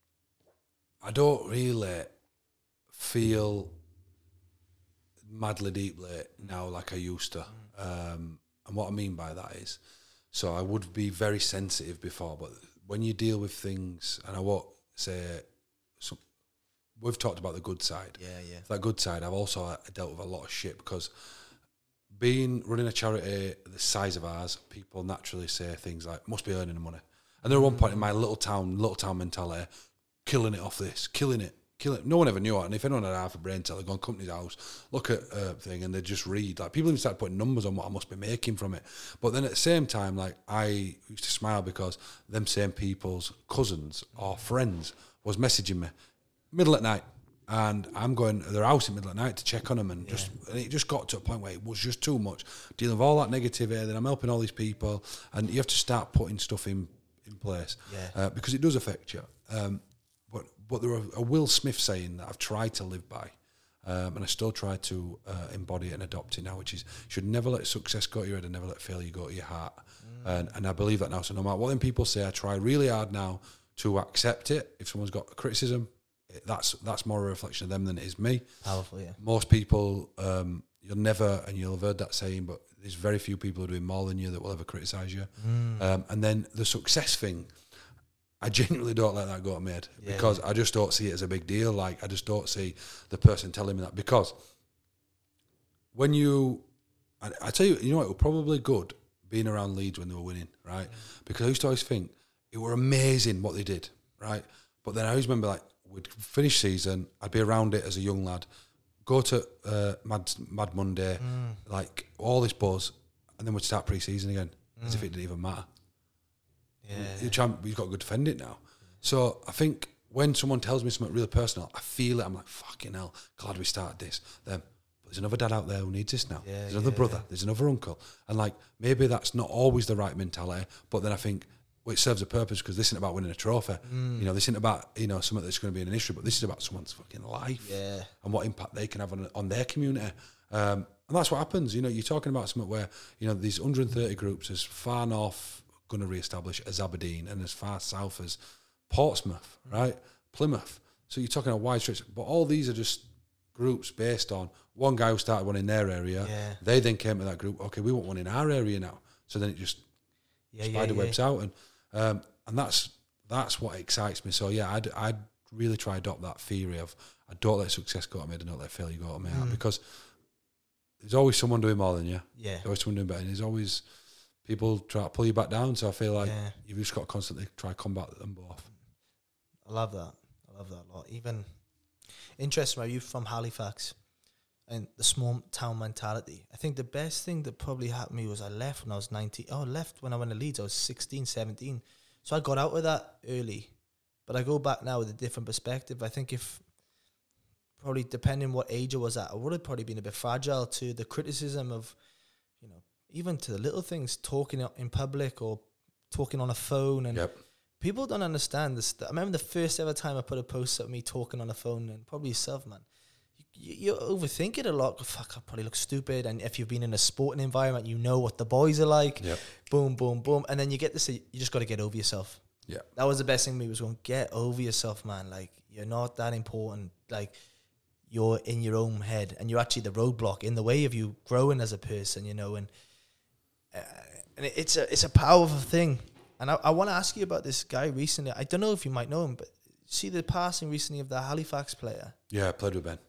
I don't really feel madly deeply now like I used to. Mm. Um, and what I mean by that is, so I would be very sensitive before, but when you deal with things, and I won't say, some, we've talked about the good side. Yeah, yeah. That good side, I've also dealt with a lot of shit because being running a charity the size of ours, people naturally say things like, must be earning the money. And there at one point in my little town, little town mentality, killing it off this, killing it, killing it. No one ever knew it. And if anyone had half a brain cell, they'd go on company's house, look at a uh, thing, and they'd just read. Like, people even started putting numbers on what I must be making from it. But then at the same time, like, I used to smile because them same people's cousins or friends was messaging me middle at night. And I'm going to their house in the middle of the night to check on them, and yeah. just and it just got to a point where it was just too much, dealing with all that negativity. Then I'm helping all these people, and you have to start putting stuff in in place, yeah. uh, because it does affect you. Um, but but there are a Will Smith saying that I've tried to live by, um, and I still try to uh, embody it and adopt it now, which is you should never let success go to your head and never let failure go to your heart. Mm. And and I believe that now. So no matter what them people say, I try really hard now to accept it. If someone's got a criticism, that's that's more a reflection of them than it is me. Powerful, yeah. Most people, um, you'll never, and you'll have heard that saying, but there's very few people who are doing more than you that will ever criticise you. Mm. Um, and then the success thing, I genuinely don't let that go to my head, yeah, because yeah. I just don't see it as a big deal. Like, I just don't see the person telling me that, because when you, I, I tell you, you know what, it was probably good being around Leeds when they were winning, right? Mm. Because I used to always think it were amazing what they did, right? But then I always remember, like, we'd finish season, I'd be around it as a young lad, go to uh, Mad Mad Monday, mm. like all this buzz, and then we'd start pre-season again, mm. as if it didn't even matter. Yeah, you're champ, you've got to go defend it now. Yeah. So I think when someone tells me something really personal, I feel it. I'm like, fucking hell, glad we started this. Then, but there's another dad out there who needs this now. Yeah, there's another yeah, brother. Yeah. There's another uncle, and like maybe that's not always the right mentality. But then I think, well, it serves a purpose, because this isn't about winning a trophy. Mm. You know, this isn't about, you know, something that's going to be an issue, but this is about someone's fucking life, yeah, and what impact they can have on on their community. Um, and that's what happens. You know, you're talking about something where, you know, these one hundred thirty groups as far north going to re-establish as Aberdeen, and as far south as Portsmouth, mm. right? Plymouth. So you're talking a wide stretch, but all these are just groups based on one guy who started one in their area. Yeah. They then came to that group. Okay, we want one in our area now. So then it just yeah, spider yeah, webs yeah. out, and um, and that's that's what excites me. So yeah, I'd I'd really try to adopt that theory of I don't let success go to me, I don't let failure go to me, mm. because there's always someone doing more than you. Yeah, there's always someone doing better, and there's always people try to pull you back down. So I feel like yeah. you've just got to constantly try to combat them both. I love that. I love that a lot. Even interesting, are you from Halifax? And the small town mentality. I think the best thing that probably happened to me was I left when I was nineteen. Oh, I left when I went to Leeds. I was sixteen, seventeen. So I got out of that early. But I go back now with a different perspective. I think if, probably depending what age I was at, I would have probably been a bit fragile to the criticism of, you know, even to the little things, talking in public or talking on a phone. And yep. people don't understand this. I remember the first ever time I put a post of me talking on a phone, and probably yourself, man. You, you overthink it a lot. Fuck, I probably look stupid. And if you've been in a sporting environment, you know what the boys are like. Yep. Boom, boom, boom. And then you get to say, you just got to get over yourself. Yeah, that was the best thing to me, was going, get over yourself, man. Like, you're not that important. Like, you're in your own head, and you're actually the roadblock in the way of you growing as a person, you know. And uh, and it's a it's a powerful thing. And I, I want to ask you about this guy recently. I don't know if you might know him, but see the passing recently of the Halifax player. Yeah, I played with Ben.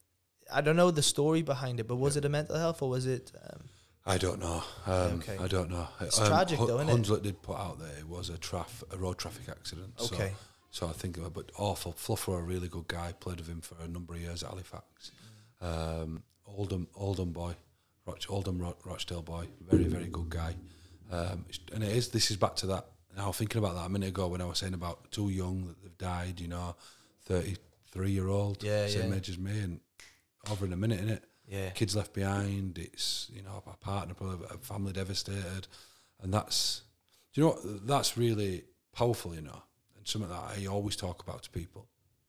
I don't know the story behind it, but was yeah. it a mental health, or was it? Um, I don't know. Um, okay. I don't know. It's um, tragic, H- though, isn't it? Hunslet did put out there it was a traf- a road traffic accident. Okay. So, so I think, but awful. Fluff were a really good guy. Played with him for a number of years at Halifax. Mm. Um, Oldham, Oldham boy, Roch- Oldham Ro- Rochdale boy. Very, very good guy. Um, and it is. This is back to that. Now thinking about that a minute ago when I was saying about too young that they've died. You know, thirty-three year old, yeah, same yeah. age as me, and over in a minute, innit? Yeah. kids left behind. It's, you know, a partner, probably a family devastated, and that's, do you know what, that's really powerful, you know, and something that I always talk about to people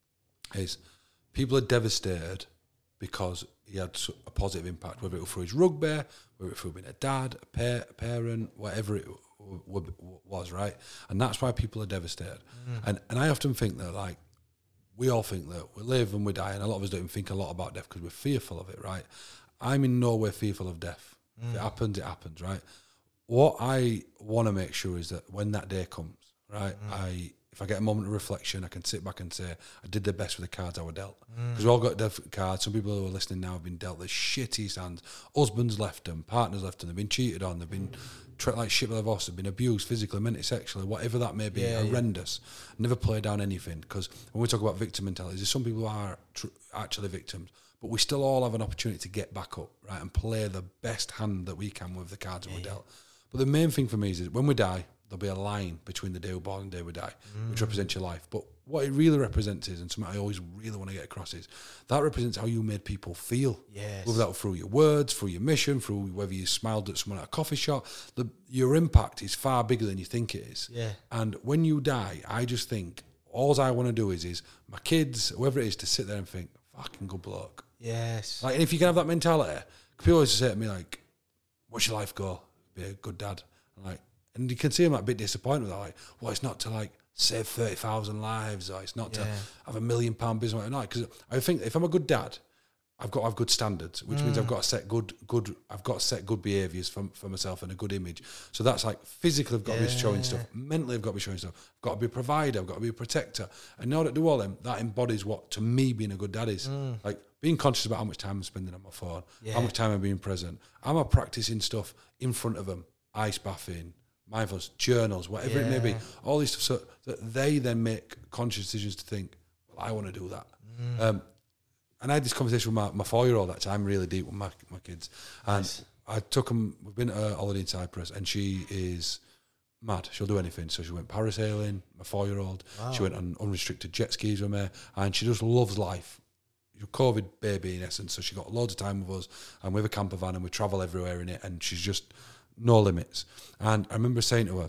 is people are devastated because he had a positive impact, whether it was through his rugby, whether it was through being a dad, a, pa- a parent, whatever it w- w- was, right? And that's why people are devastated. Mm. And and I often think that, like, we all think that we live and we die, and a lot of us don't think a lot about death because we're fearful of it, right? I'm in no way fearful of death. Mm. If it happens, it happens, right? What I want to make sure is that when that day comes, right, mm. I if I get a moment of reflection, I can sit back and say, I did the best with the cards I were dealt. Because mm. we all got different cards. Some people who are listening now have been dealt the shitty hands. Husbands left them, partners left them, they've been cheated on, they've been treated like shit by their boss, they've been abused physically, mentally, sexually, whatever that may be, yeah, horrendous. Yeah. Never play down anything. Because when we talk about victim mentality, there's some people who are tr- actually victims, but we still all have an opportunity to get back up, right, and play the best hand that we can with the cards yeah, that we're dealt. But the main thing for me is, is when we die, there'll be a line between the day we're born and the day we die, mm. which represents your life. But what it really represents is, and something I always really want to get across is, that represents how you made people feel. Yes. Whether that was through your words, through your mission, through whether you smiled at someone at a coffee shop. The, your impact is far bigger than you think it is. Yeah. And when you die, I just think, all I want to do is, is my kids, whoever it is, to sit there and think, fucking good bloke. Yes. Like, and if you can have that mentality, people always say to me, like, what's your life goal? Be a good dad. I'm like, and you can see them like a bit disappointed with that, like, well, it's not to like save thirty thousand lives, or it's not yeah. to have a million pound business. No, because I think if I'm a good dad, I've got to have good standards, which mm. means I've got to set good, good. I've got to set good behaviours for for myself and a good image. So that's like physically, I've got yeah. to be showing stuff. Mentally, I've got to be showing stuff. I've got to be a provider. I've got to be a protector. And now that I do all them, that embodies what to me being a good dad is. Mm. Like being conscious about how much time I'm spending on my phone, yeah. how much time I'm being present. Am I practicing stuff in front of them, ice bathing, mindfulness, journals, whatever yeah. it may be, all these stuff, so that they then make conscious decisions to think, well, I want to do that. Mm. Um, and I had this conversation with my, my four-year-old, actually. I'm really deep with my, my kids. And nice. I took them, we've been to a holiday in Cyprus, and she is mad. She'll do anything. So she went parasailing, my four-year-old. Wow. She went on unrestricted jet skis with me, and she just loves life. She's a COVID baby, in essence, so she got loads of time with us, and we have a camper van, and we travel everywhere in it, and she's just no limits. And I remember saying to her,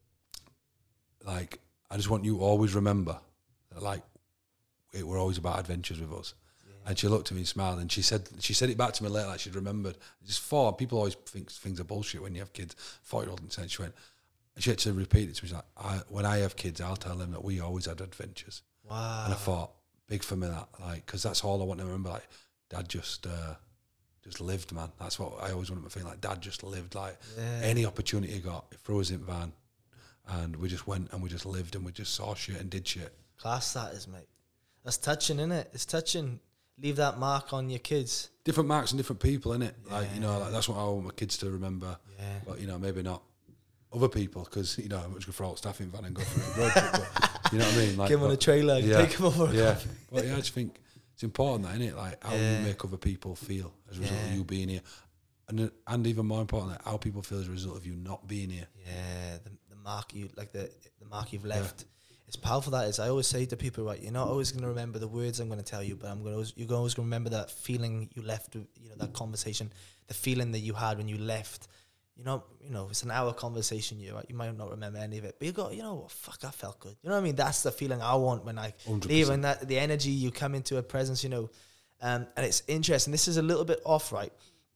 like, I just want you to always remember that, like, it were always about adventures with us. Yeah. And she looked at me and smiled, and she said she said it back to me later, like she'd remembered. Just thought, people always think things are bullshit when you have kids. Four-year-old and said, she went, she had to repeat it to me. She's like, I, when I have kids, I'll tell them that we always had adventures. Wow. And I thought, big for me that, like, because that's all I want to remember. Like, Dad just uh, just lived, man. That's what I always want to feel like. Dad just lived. Like yeah. any opportunity he got, he threw us in van, and we just went and we just lived and we just saw shit and did shit. Class that is, mate. That's touching, isn't it? It's touching. Leave that mark on your kids. Different marks and different people, innit? Yeah. Like, you know, like that's what I want my kids to remember. Yeah. But, you know, maybe not other people, because, you know, I'm just going to throw out staff in van and go for a road trip. But, you know what I mean? Like, give them on a trailer, yeah, take them over. Yeah. But yeah, I just think it's important, that, innit? Like, how yeah. you make other people feel as a result yeah. of you being here. And and even more importantly, how people feel as a result of you not being here. Yeah, the, the mark you, like the, the mark you've left. Yeah. It's powerful, that is. I always say to people, right, you're not always going to remember the words I'm going to tell you, but I'm going to, you're always going to remember that feeling you left, you know, that conversation, the feeling that you had when you left. You know, you know, it's an hour conversation, you right? You might not remember any of it, but you go, you know, fuck, that felt good. You know what I mean? That's the feeling I want when I one hundred percent leave, and that the energy you come into a presence, you know. Um, and it's interesting. This is a little bit off, right?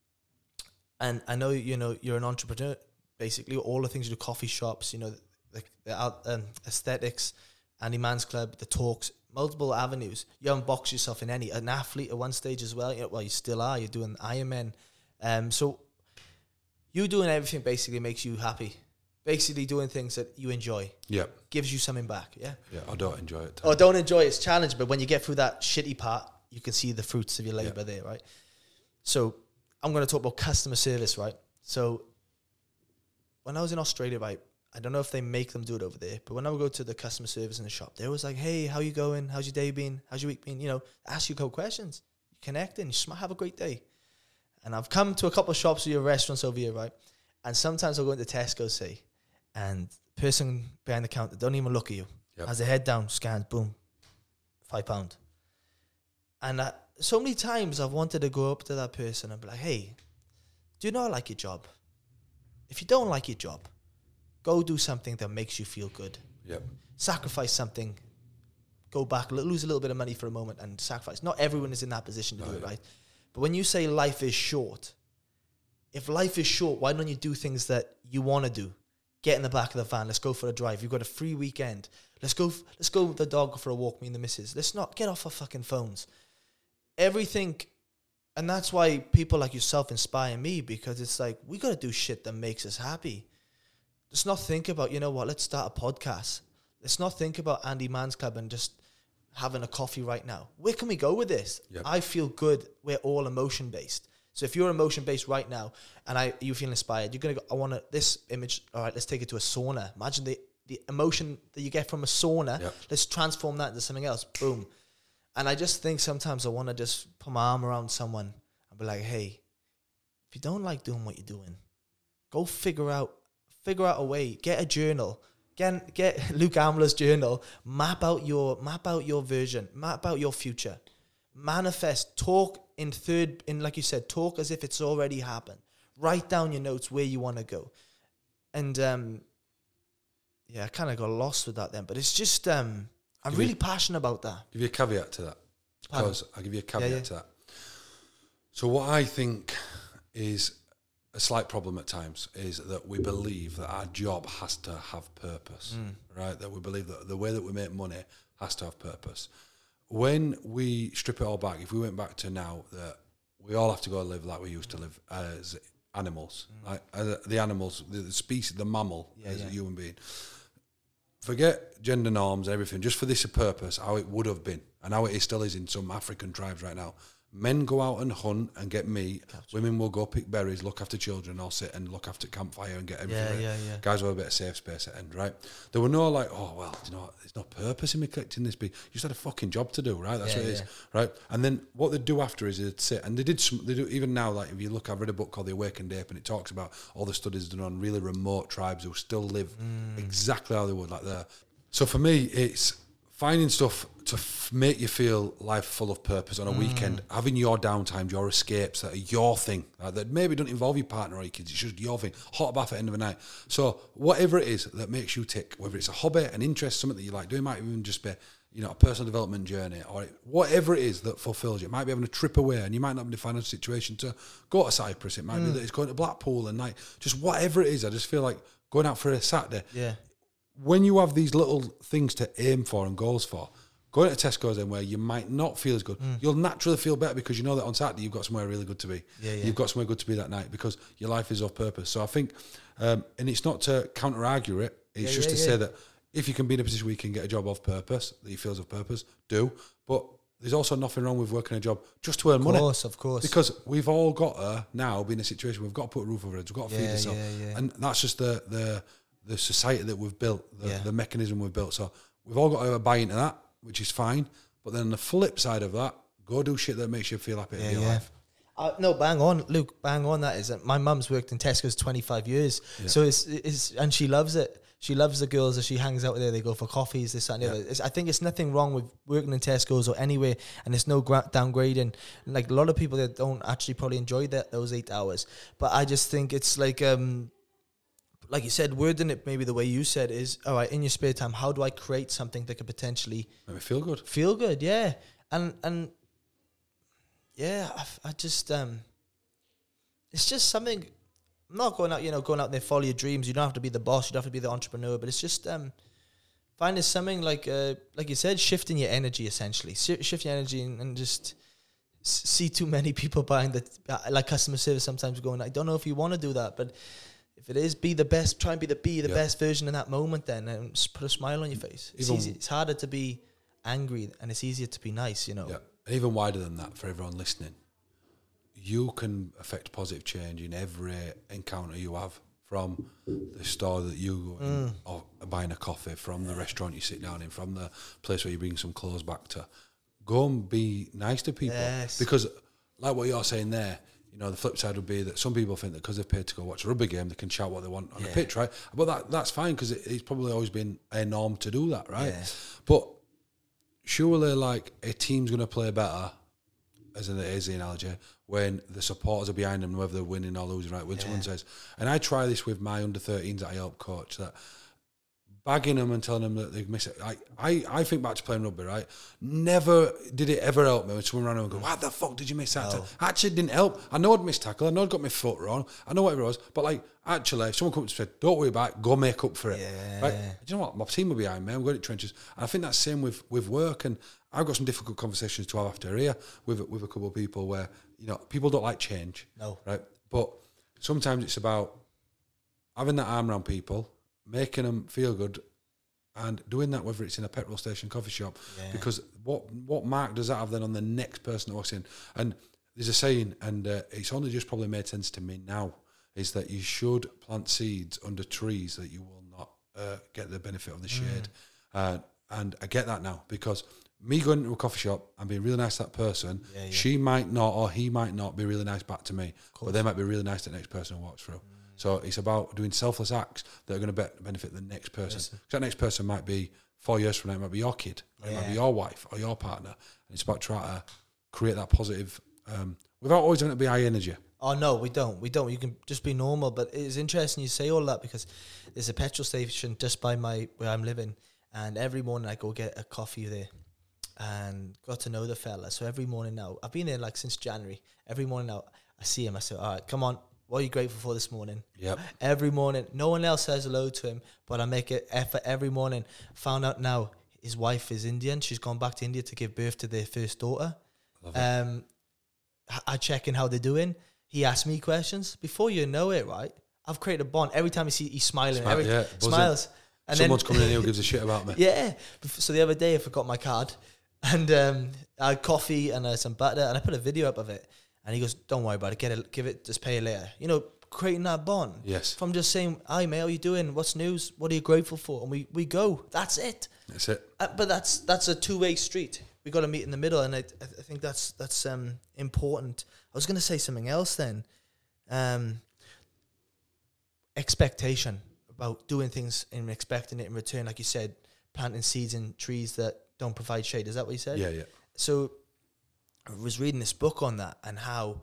And I know, you know, you're an entrepreneur, basically. All the things you do, coffee shops, you know, the, the um, aesthetics, Andy Mann's Club, the talks, multiple avenues. You haven't boxed yourself in any. An athlete at one stage as well. You know, well, you still are. You're doing Ironman. Um, so you doing everything basically makes you happy. Basically doing things that you enjoy. Yeah. Gives you something back, yeah? Yeah, I don't enjoy it. Or don't enjoy it, it's challenge, but when you get through that shitty part, you can see the fruits of your labour yeah. there, right? So I'm going to talk about customer service, right? So when I was in Australia, right, I don't know if they make them do it over there, but when I would go to the customer service in the shop, they was like, hey, how you going? How's your day been? How's your week been? You know, ask you a couple questions. You connect and you just have a great day. And I've come to a couple of shops or your restaurants over here, right? And sometimes I'll go into Tesco, say, and the person behind the counter don't even look at you. Yep. Has their head down, scans, boom, five pound. And I, so many times I've wanted to go up to that person and be like, hey, do you not like your job? If you don't like your job, go do something that makes you feel good. Yep. Sacrifice something. Go back, lose a little bit of money for a moment and sacrifice. Not everyone is in that position to No, do it, yeah. right? But when you say life is short, if life is short, why don't you do things that you want to do? Get in the back of the van. Let's go for a drive. You've got a free weekend. Let's go. F- let's go with the dog for a walk. Me and the missus. Let's not get off our fucking phones. Everything, and that's why people like yourself inspire me, because it's like we got to do shit that makes us happy. Let's not think about, you know what? Let's start a podcast. Let's not think about Andy Mann's Club and just having a coffee right now. Where can we go with this? Yep. I feel good. We're all emotion based. So if you're emotion based right now and I you feel inspired, you're gonna go, I want to this image. All right, let's take it to a sauna. Imagine the the emotion that you get from a sauna. Yep. Let's transform that into something else. Boom. And I just think sometimes I want to just put my arm around someone and be like, hey, if you don't like doing what you're doing, go figure out figure out a way. Get a journal. Get get Luke Amler's journal. Map out your map out your vision. Map out your future. Manifest. Talk in third. In like you said, talk as if it's already happened. Write down your notes where you want to go. And um, yeah, I kind of got lost with that then. But it's just um, I'm Give really you- passionate about that. Give you a caveat to that. Pardon? Because I'll give you a caveat yeah. to that. So what I think is a slight problem at times is that we believe that our job has to have purpose, Mm. right? That we believe that the way that we make money has to have purpose. When we strip it all back, if we went back to now, that we all have to go live like we used to live as animals, like as the animals, the, the species, the mammal Yeah, as yeah. a human being. Forget gender norms, everything, just for this purpose, how it would have been, and how it is still is in some African tribes right now. Men go out and hunt and get meat. Women will go pick berries, look after children, or sit and look after campfire and get everything Yeah, ready. yeah, yeah. Guys will have a bit of safe space at end, right? There were no like, oh, well, you know what? There's no purpose in me collecting this bee. You just had a fucking job to do, right? That's Yeah, what it is, yeah. right? And then what they do after is they'd sit, and they did some, they do, even now, like if you look, I've read a book called The Awakened Ape, and it talks about all the studies done on really remote tribes who still live Mm. exactly how they would, like there. So for me, it's finding stuff to f- make you feel life full of purpose on a Mm. weekend, having your downtime, your escapes that are your thing, uh, that maybe don't involve your partner or your kids, it's just your thing, hot bath at the end of the night. So whatever it is that makes you tick, whether it's a hobby, an interest, something that you like doing, might even just be, you know, a personal development journey, or it, whatever it is that fulfills you. It might be having a trip away, and you might not be in a financial situation to go to Cyprus. It might be that it's going to Blackpool and like, just whatever it is. I just feel like going out for a Saturday. Yeah. When you have these little things to aim for and goals for, going to Tesco's then where you might not feel as good, you'll naturally feel better because you know that on Saturday you've got somewhere really good to be. Yeah, yeah. You've got somewhere good to be that night because your life is of purpose. So I think, um, and it's not to counter-argue it, it's Yeah, just yeah, to yeah. say that if you can be in a position where you can get a job of purpose, that you feel is of purpose, do. But there's also nothing wrong with working a job just to earn Of money. course, of course. Because we've all got to now be in a situation where we've got to put a roof over our heads, we've got to feed Yeah, ourselves. yeah, yeah. And that's just the the the society that we've built, the, Yeah. the mechanism we've built. So we've all got to buy into that, which is fine. But then on the flip side of that, go do shit that makes you feel happy Yeah, in your yeah. life. Uh, no, bang on, Luke. Bang on. That is. My mum's worked in Tesco's twenty-five years, Yeah. so it's, it's and she loves it. She loves the girls that she hangs out with there. They go for coffees, this that, and the Yeah. other. It's, I think it's nothing wrong with working in Tesco's or anywhere, and there's no gra- downgrading. And like a lot of people that don't actually probably enjoy that those eight hours, but I just think it's like um, like you said, wording it maybe the way you said is all right. In your spare time, how do I create something that could potentially Make me feel good. feel good? Yeah, and and yeah, I, I just um. It's just something. I'm not going out, you know, going out there follow your dreams. You don't have to be the boss. You don't have to be the entrepreneur. But it's just um, finding something like, uh, like you said, shifting your energy essentially. Sh- shift your energy and, and just s- see too many people buying that, uh, like customer service. Sometimes going, I don't know if you want to do that, but if it is, be the best. Try and be the be the Yeah. best version in that moment. Then and just put a smile on your face. It's Even- easy. It's harder to be angry and it's easier to be nice. You know. Yeah. And even wider than that, for everyone listening, you can affect positive change in every encounter you have, from the store that you go in, or buying a coffee, from the restaurant you sit down in, from the place where you bring some clothes back to. Go and be nice to people. Yes. Because like what you're saying there, you know, the flip side would be that some people think that because they've paid to go watch a rugby game, they can shout what they want on the Yeah. pitch, right? But that that's fine because it, it's probably always been a norm to do that, right? Yeah. But surely, like, a team's going to play better as an is the analogy, when the supporters are behind them, whether they're winning or losing, right? When Yeah. someone says, and I try this with my under thirteens that I help coach, that bagging them and telling them that they've missed it. I, I, I think back to playing rugby, right? Never did it ever help me when someone ran over and go, "Why the fuck did you miss that?" No. tackle?" Actually, it didn't help. I know I'd missed tackle. I know I'd got my foot wrong. I know whatever it was. But like, actually, if someone comes and said, "Don't worry about it, go make up for it." Yeah. Right? Do you know what? My team were behind me. I'm going to trenches. And I think that's the same with, with work. And I've got some difficult conversations to have after here with with a couple of people where, you know, people don't like change. No. Right? But sometimes it's about having that arm around people, making them feel good, and doing that whether it's in a petrol station, coffee shop. Yeah. Because what what mark does that have then on the next person that walks in? And there's a saying, and uh, it's only just probably made sense to me now, is that you should plant seeds under trees that you will not uh, get the benefit of the shade. Uh, and I get that now, because me going into a coffee shop and being really nice to that person, Yeah, yeah. she might not, or he might not be really nice back to me, but they might be really nice to the next person who walks through. So it's about doing selfless acts that are going to be- benefit the next person. Yes. 'Cause that next person might be four years from now, it might be your kid, or it might be Yeah. your wife or your partner. And it's about trying to create that positive, um, without always having to be high energy. Oh no, we don't. We don't. You can just be normal. But it's interesting you say all that, because there's a petrol station just by my where I'm living, and every morning I go get a coffee there, and got to know the fella. So every morning now, I've been there like since January. Every morning now, I see him. I say, "All right, come on. What are you grateful for this morning?" Yep. Every morning, no one else says hello to him, but I make an effort every morning. Found out now his wife is Indian. She's gone back to India to give birth to their first daughter. Love it. Um, I- I check in how they're doing. He asks me questions. Before you know it, right? I've created a bond. Every time you see, he's smiling. Smile, every yeah, buzzing. smiles. And Someone's then, coming in here who gives a shit about me. yeah. Bef- So the other day I forgot my card, and um, I had coffee and uh, some butter, and I put a video up of it. And he goes, "Don't worry about it. Get it. Give it. Just pay it later." You know, creating that bond. Yes. From just saying, "Hi, mate, how you doing? What's news? What are you grateful for?" And we, we go. That's it. That's it. Uh, but that's that's a two way street. We got to meet in the middle, and I, I think that's that's um, important. I was going to say something else then. Um, expectation about doing things and expecting it in return, like you said, planting seeds in trees that don't provide shade. Is that what you said? Yeah, yeah. So I was reading this book on that, and how,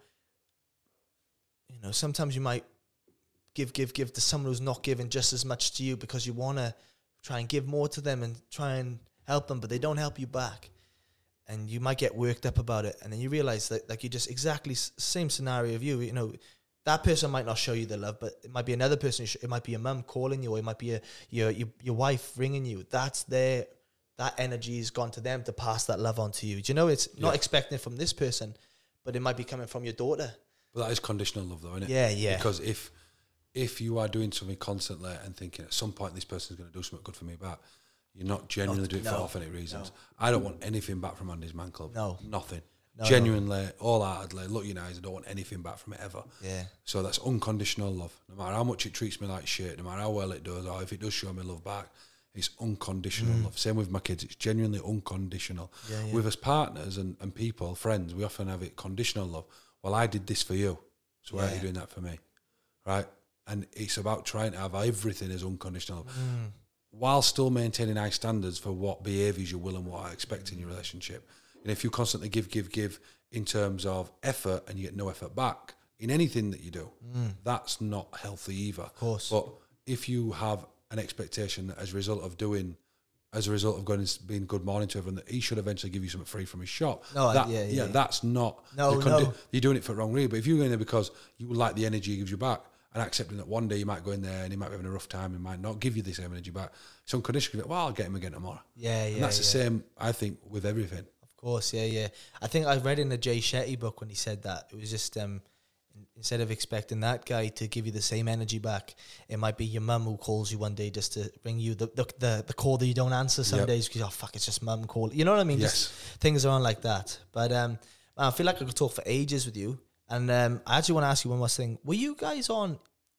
you know, sometimes you might give, give, give to someone who's not giving just as much to you, because you want to try and give more to them and try and help them, but they don't help you back. And you might get worked up about it. And then you realize that, like, you just exactly s- same scenario of you, you know, that person might not show you the love, but it might be another person. who sh- It might be your mum calling you, or it might be a, your, your, your wife ringing you. That's their, that energy has gone to them to pass that love on to you. Do you know, it's not Yeah. expecting it from this person, but it might be coming from your daughter. But that is conditional love, though, isn't it? Yeah, yeah. Because if if you are doing something constantly and thinking at some point this person's going to do something good for me back, you're not genuinely doing it for no, authentic reasons. I don't want anything back from Andy's Man Club. No. Nothing. No, Genuinely, wholeheartedly, look you in the eyes, I don't want anything back from it ever. Yeah. So that's unconditional love. No matter how much it treats me like shit, no matter how well it does, or if it does show me love back, it's unconditional love. Same with my kids, it's genuinely unconditional. Mm. Yeah, yeah. With us partners and, and people, friends, we often have it conditional love. Well, I did this for you, so why are Yeah. you doing that for me? Right? And it's about trying to have everything as unconditional love, Mm. while still maintaining high standards for what behaviours you will and what I expect in your relationship. And if you constantly give, give, give in terms of effort and you get no effort back in anything that you do, that's not healthy either. Of course. But if you have an expectation that as a result of doing, as a result of going and being good morning to everyone, that he should eventually give you something free from his shop. No, that, yeah, yeah. that's not. No, the condi- no. You're doing it for the wrong reason. But if you're going there because you like the energy he gives you back, and accepting that one day you might go in there and he might be having a rough time and might not give you the same energy back, it's unconditional. Well, I'll get him again tomorrow. Yeah, yeah. And that's yeah. the same, I think, with everything. Of course, yeah, yeah. I think I read in the Jay Shetty book when he said that, it was just um, instead of expecting that guy to give you the same energy back, it might be your mum who calls you one day just to ring you the the, the, the call that you don't answer some Yep. days because, oh, fuck, it's just mum call. You know what I mean? Yes. Just things around like that. But um, man, I feel like I could talk for ages with you. And um, I actually want to ask you one more thing. Were you guys on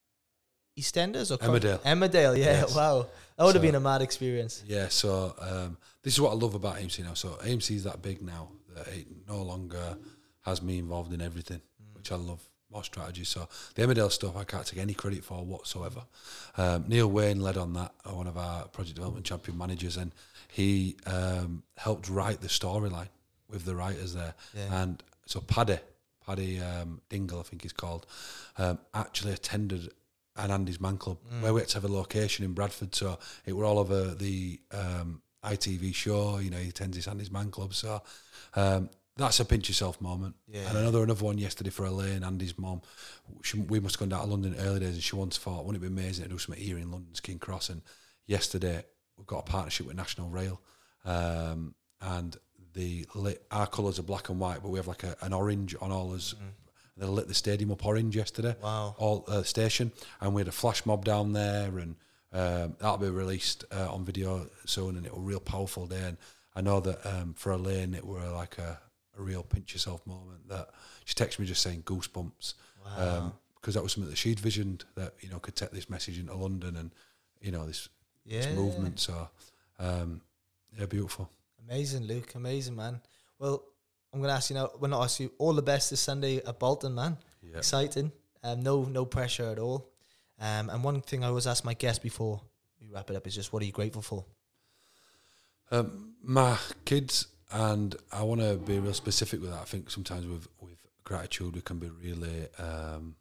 EastEnders or Emmerdale. Emmerdale, yeah, Yes. wow. That would have So- been a mad experience. Yeah, so um, this is what I love about A M C now. So A M C is that big now that it no longer has me involved in everything, which I love. More strategy. So the Emmerdale stuff I can't take any credit for whatsoever. Um, Neil Wayne led on that, uh, one of our project development champion managers, and he um, helped write the storyline with the writers there. Yeah. And so Paddy, Paddy um, Dingle, I think he's called, um, actually attended an Andy's Man Club Mm. where we had to have a location in Bradford. So it were all over the um, I T V show. You know, he attends this Andy's Man Club. So um, that's a pinch yourself moment. Yeah. And another another one yesterday for Elaine, Andy's mum. She, we must have gone down to London early days, and she once thought, wouldn't it be amazing to do something here in London's King Cross? And yesterday we've got a partnership with National Rail, um, and the lit, our colours are black and white, but we have like a, an orange on all us. Mm. They lit the stadium up orange yesterday. Wow. All uh, station, and we had a flash mob down there, and um, that'll be released uh, on video soon, and it was a real powerful day. And I know that um, for Elaine, it were like a, a real pinch yourself moment. That she texted me just saying goosebumps, wow. um, because that was something that she'd visioned that you know could take this message into London, and you know this, yeah. this movement. So um, yeah, beautiful. Amazing, Luke. Amazing, man. Well, I'm going to ask you now, we're not asking you all the best this Sunday at Bolton, man. Yeah. Exciting. Um, no no pressure at all. Um, and one thing I always ask my guests before we wrap it up is just, what are you grateful for? Um, my kids, and I want to be real specific with that. I think sometimes with, with gratitude, we can be really, um,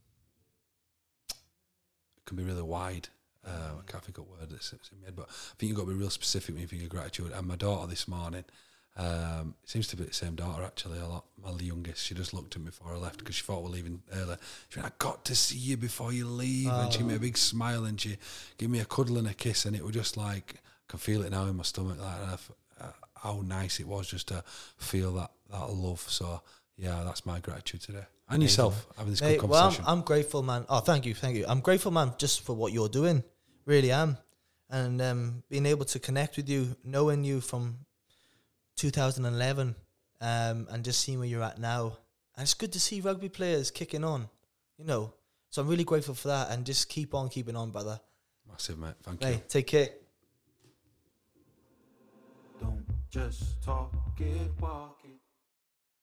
it can be really wide. Uh, I can't think of a word that's in my head, but I think you've got to be real specific when you think of gratitude. And my daughter this morning, Um, it seems to be the same daughter actually a lot. My youngest, she just looked at me before I left because she thought we were leaving early. She went, "I got to see you before you leave," oh. and she made a big smile and she gave me a cuddle and a kiss, and it was just like I can feel it now in my stomach, like uh, how nice it was just to feel that that love. So yeah, that's my gratitude today. And Amazing. Yourself having this Mate, good conversation. Well, I'm, I'm grateful, man. Oh, thank you, thank you. I'm grateful, man, just for what you're doing. Really am, and um, being able to connect with you, knowing you from two thousand eleven, um, and just seeing where you're at now. And it's good to see rugby players kicking on, you know. So I'm really grateful for that, and just keep on keeping on, brother. Massive, mate. Thank hey, you. Take care. Don't just talk it, walk it.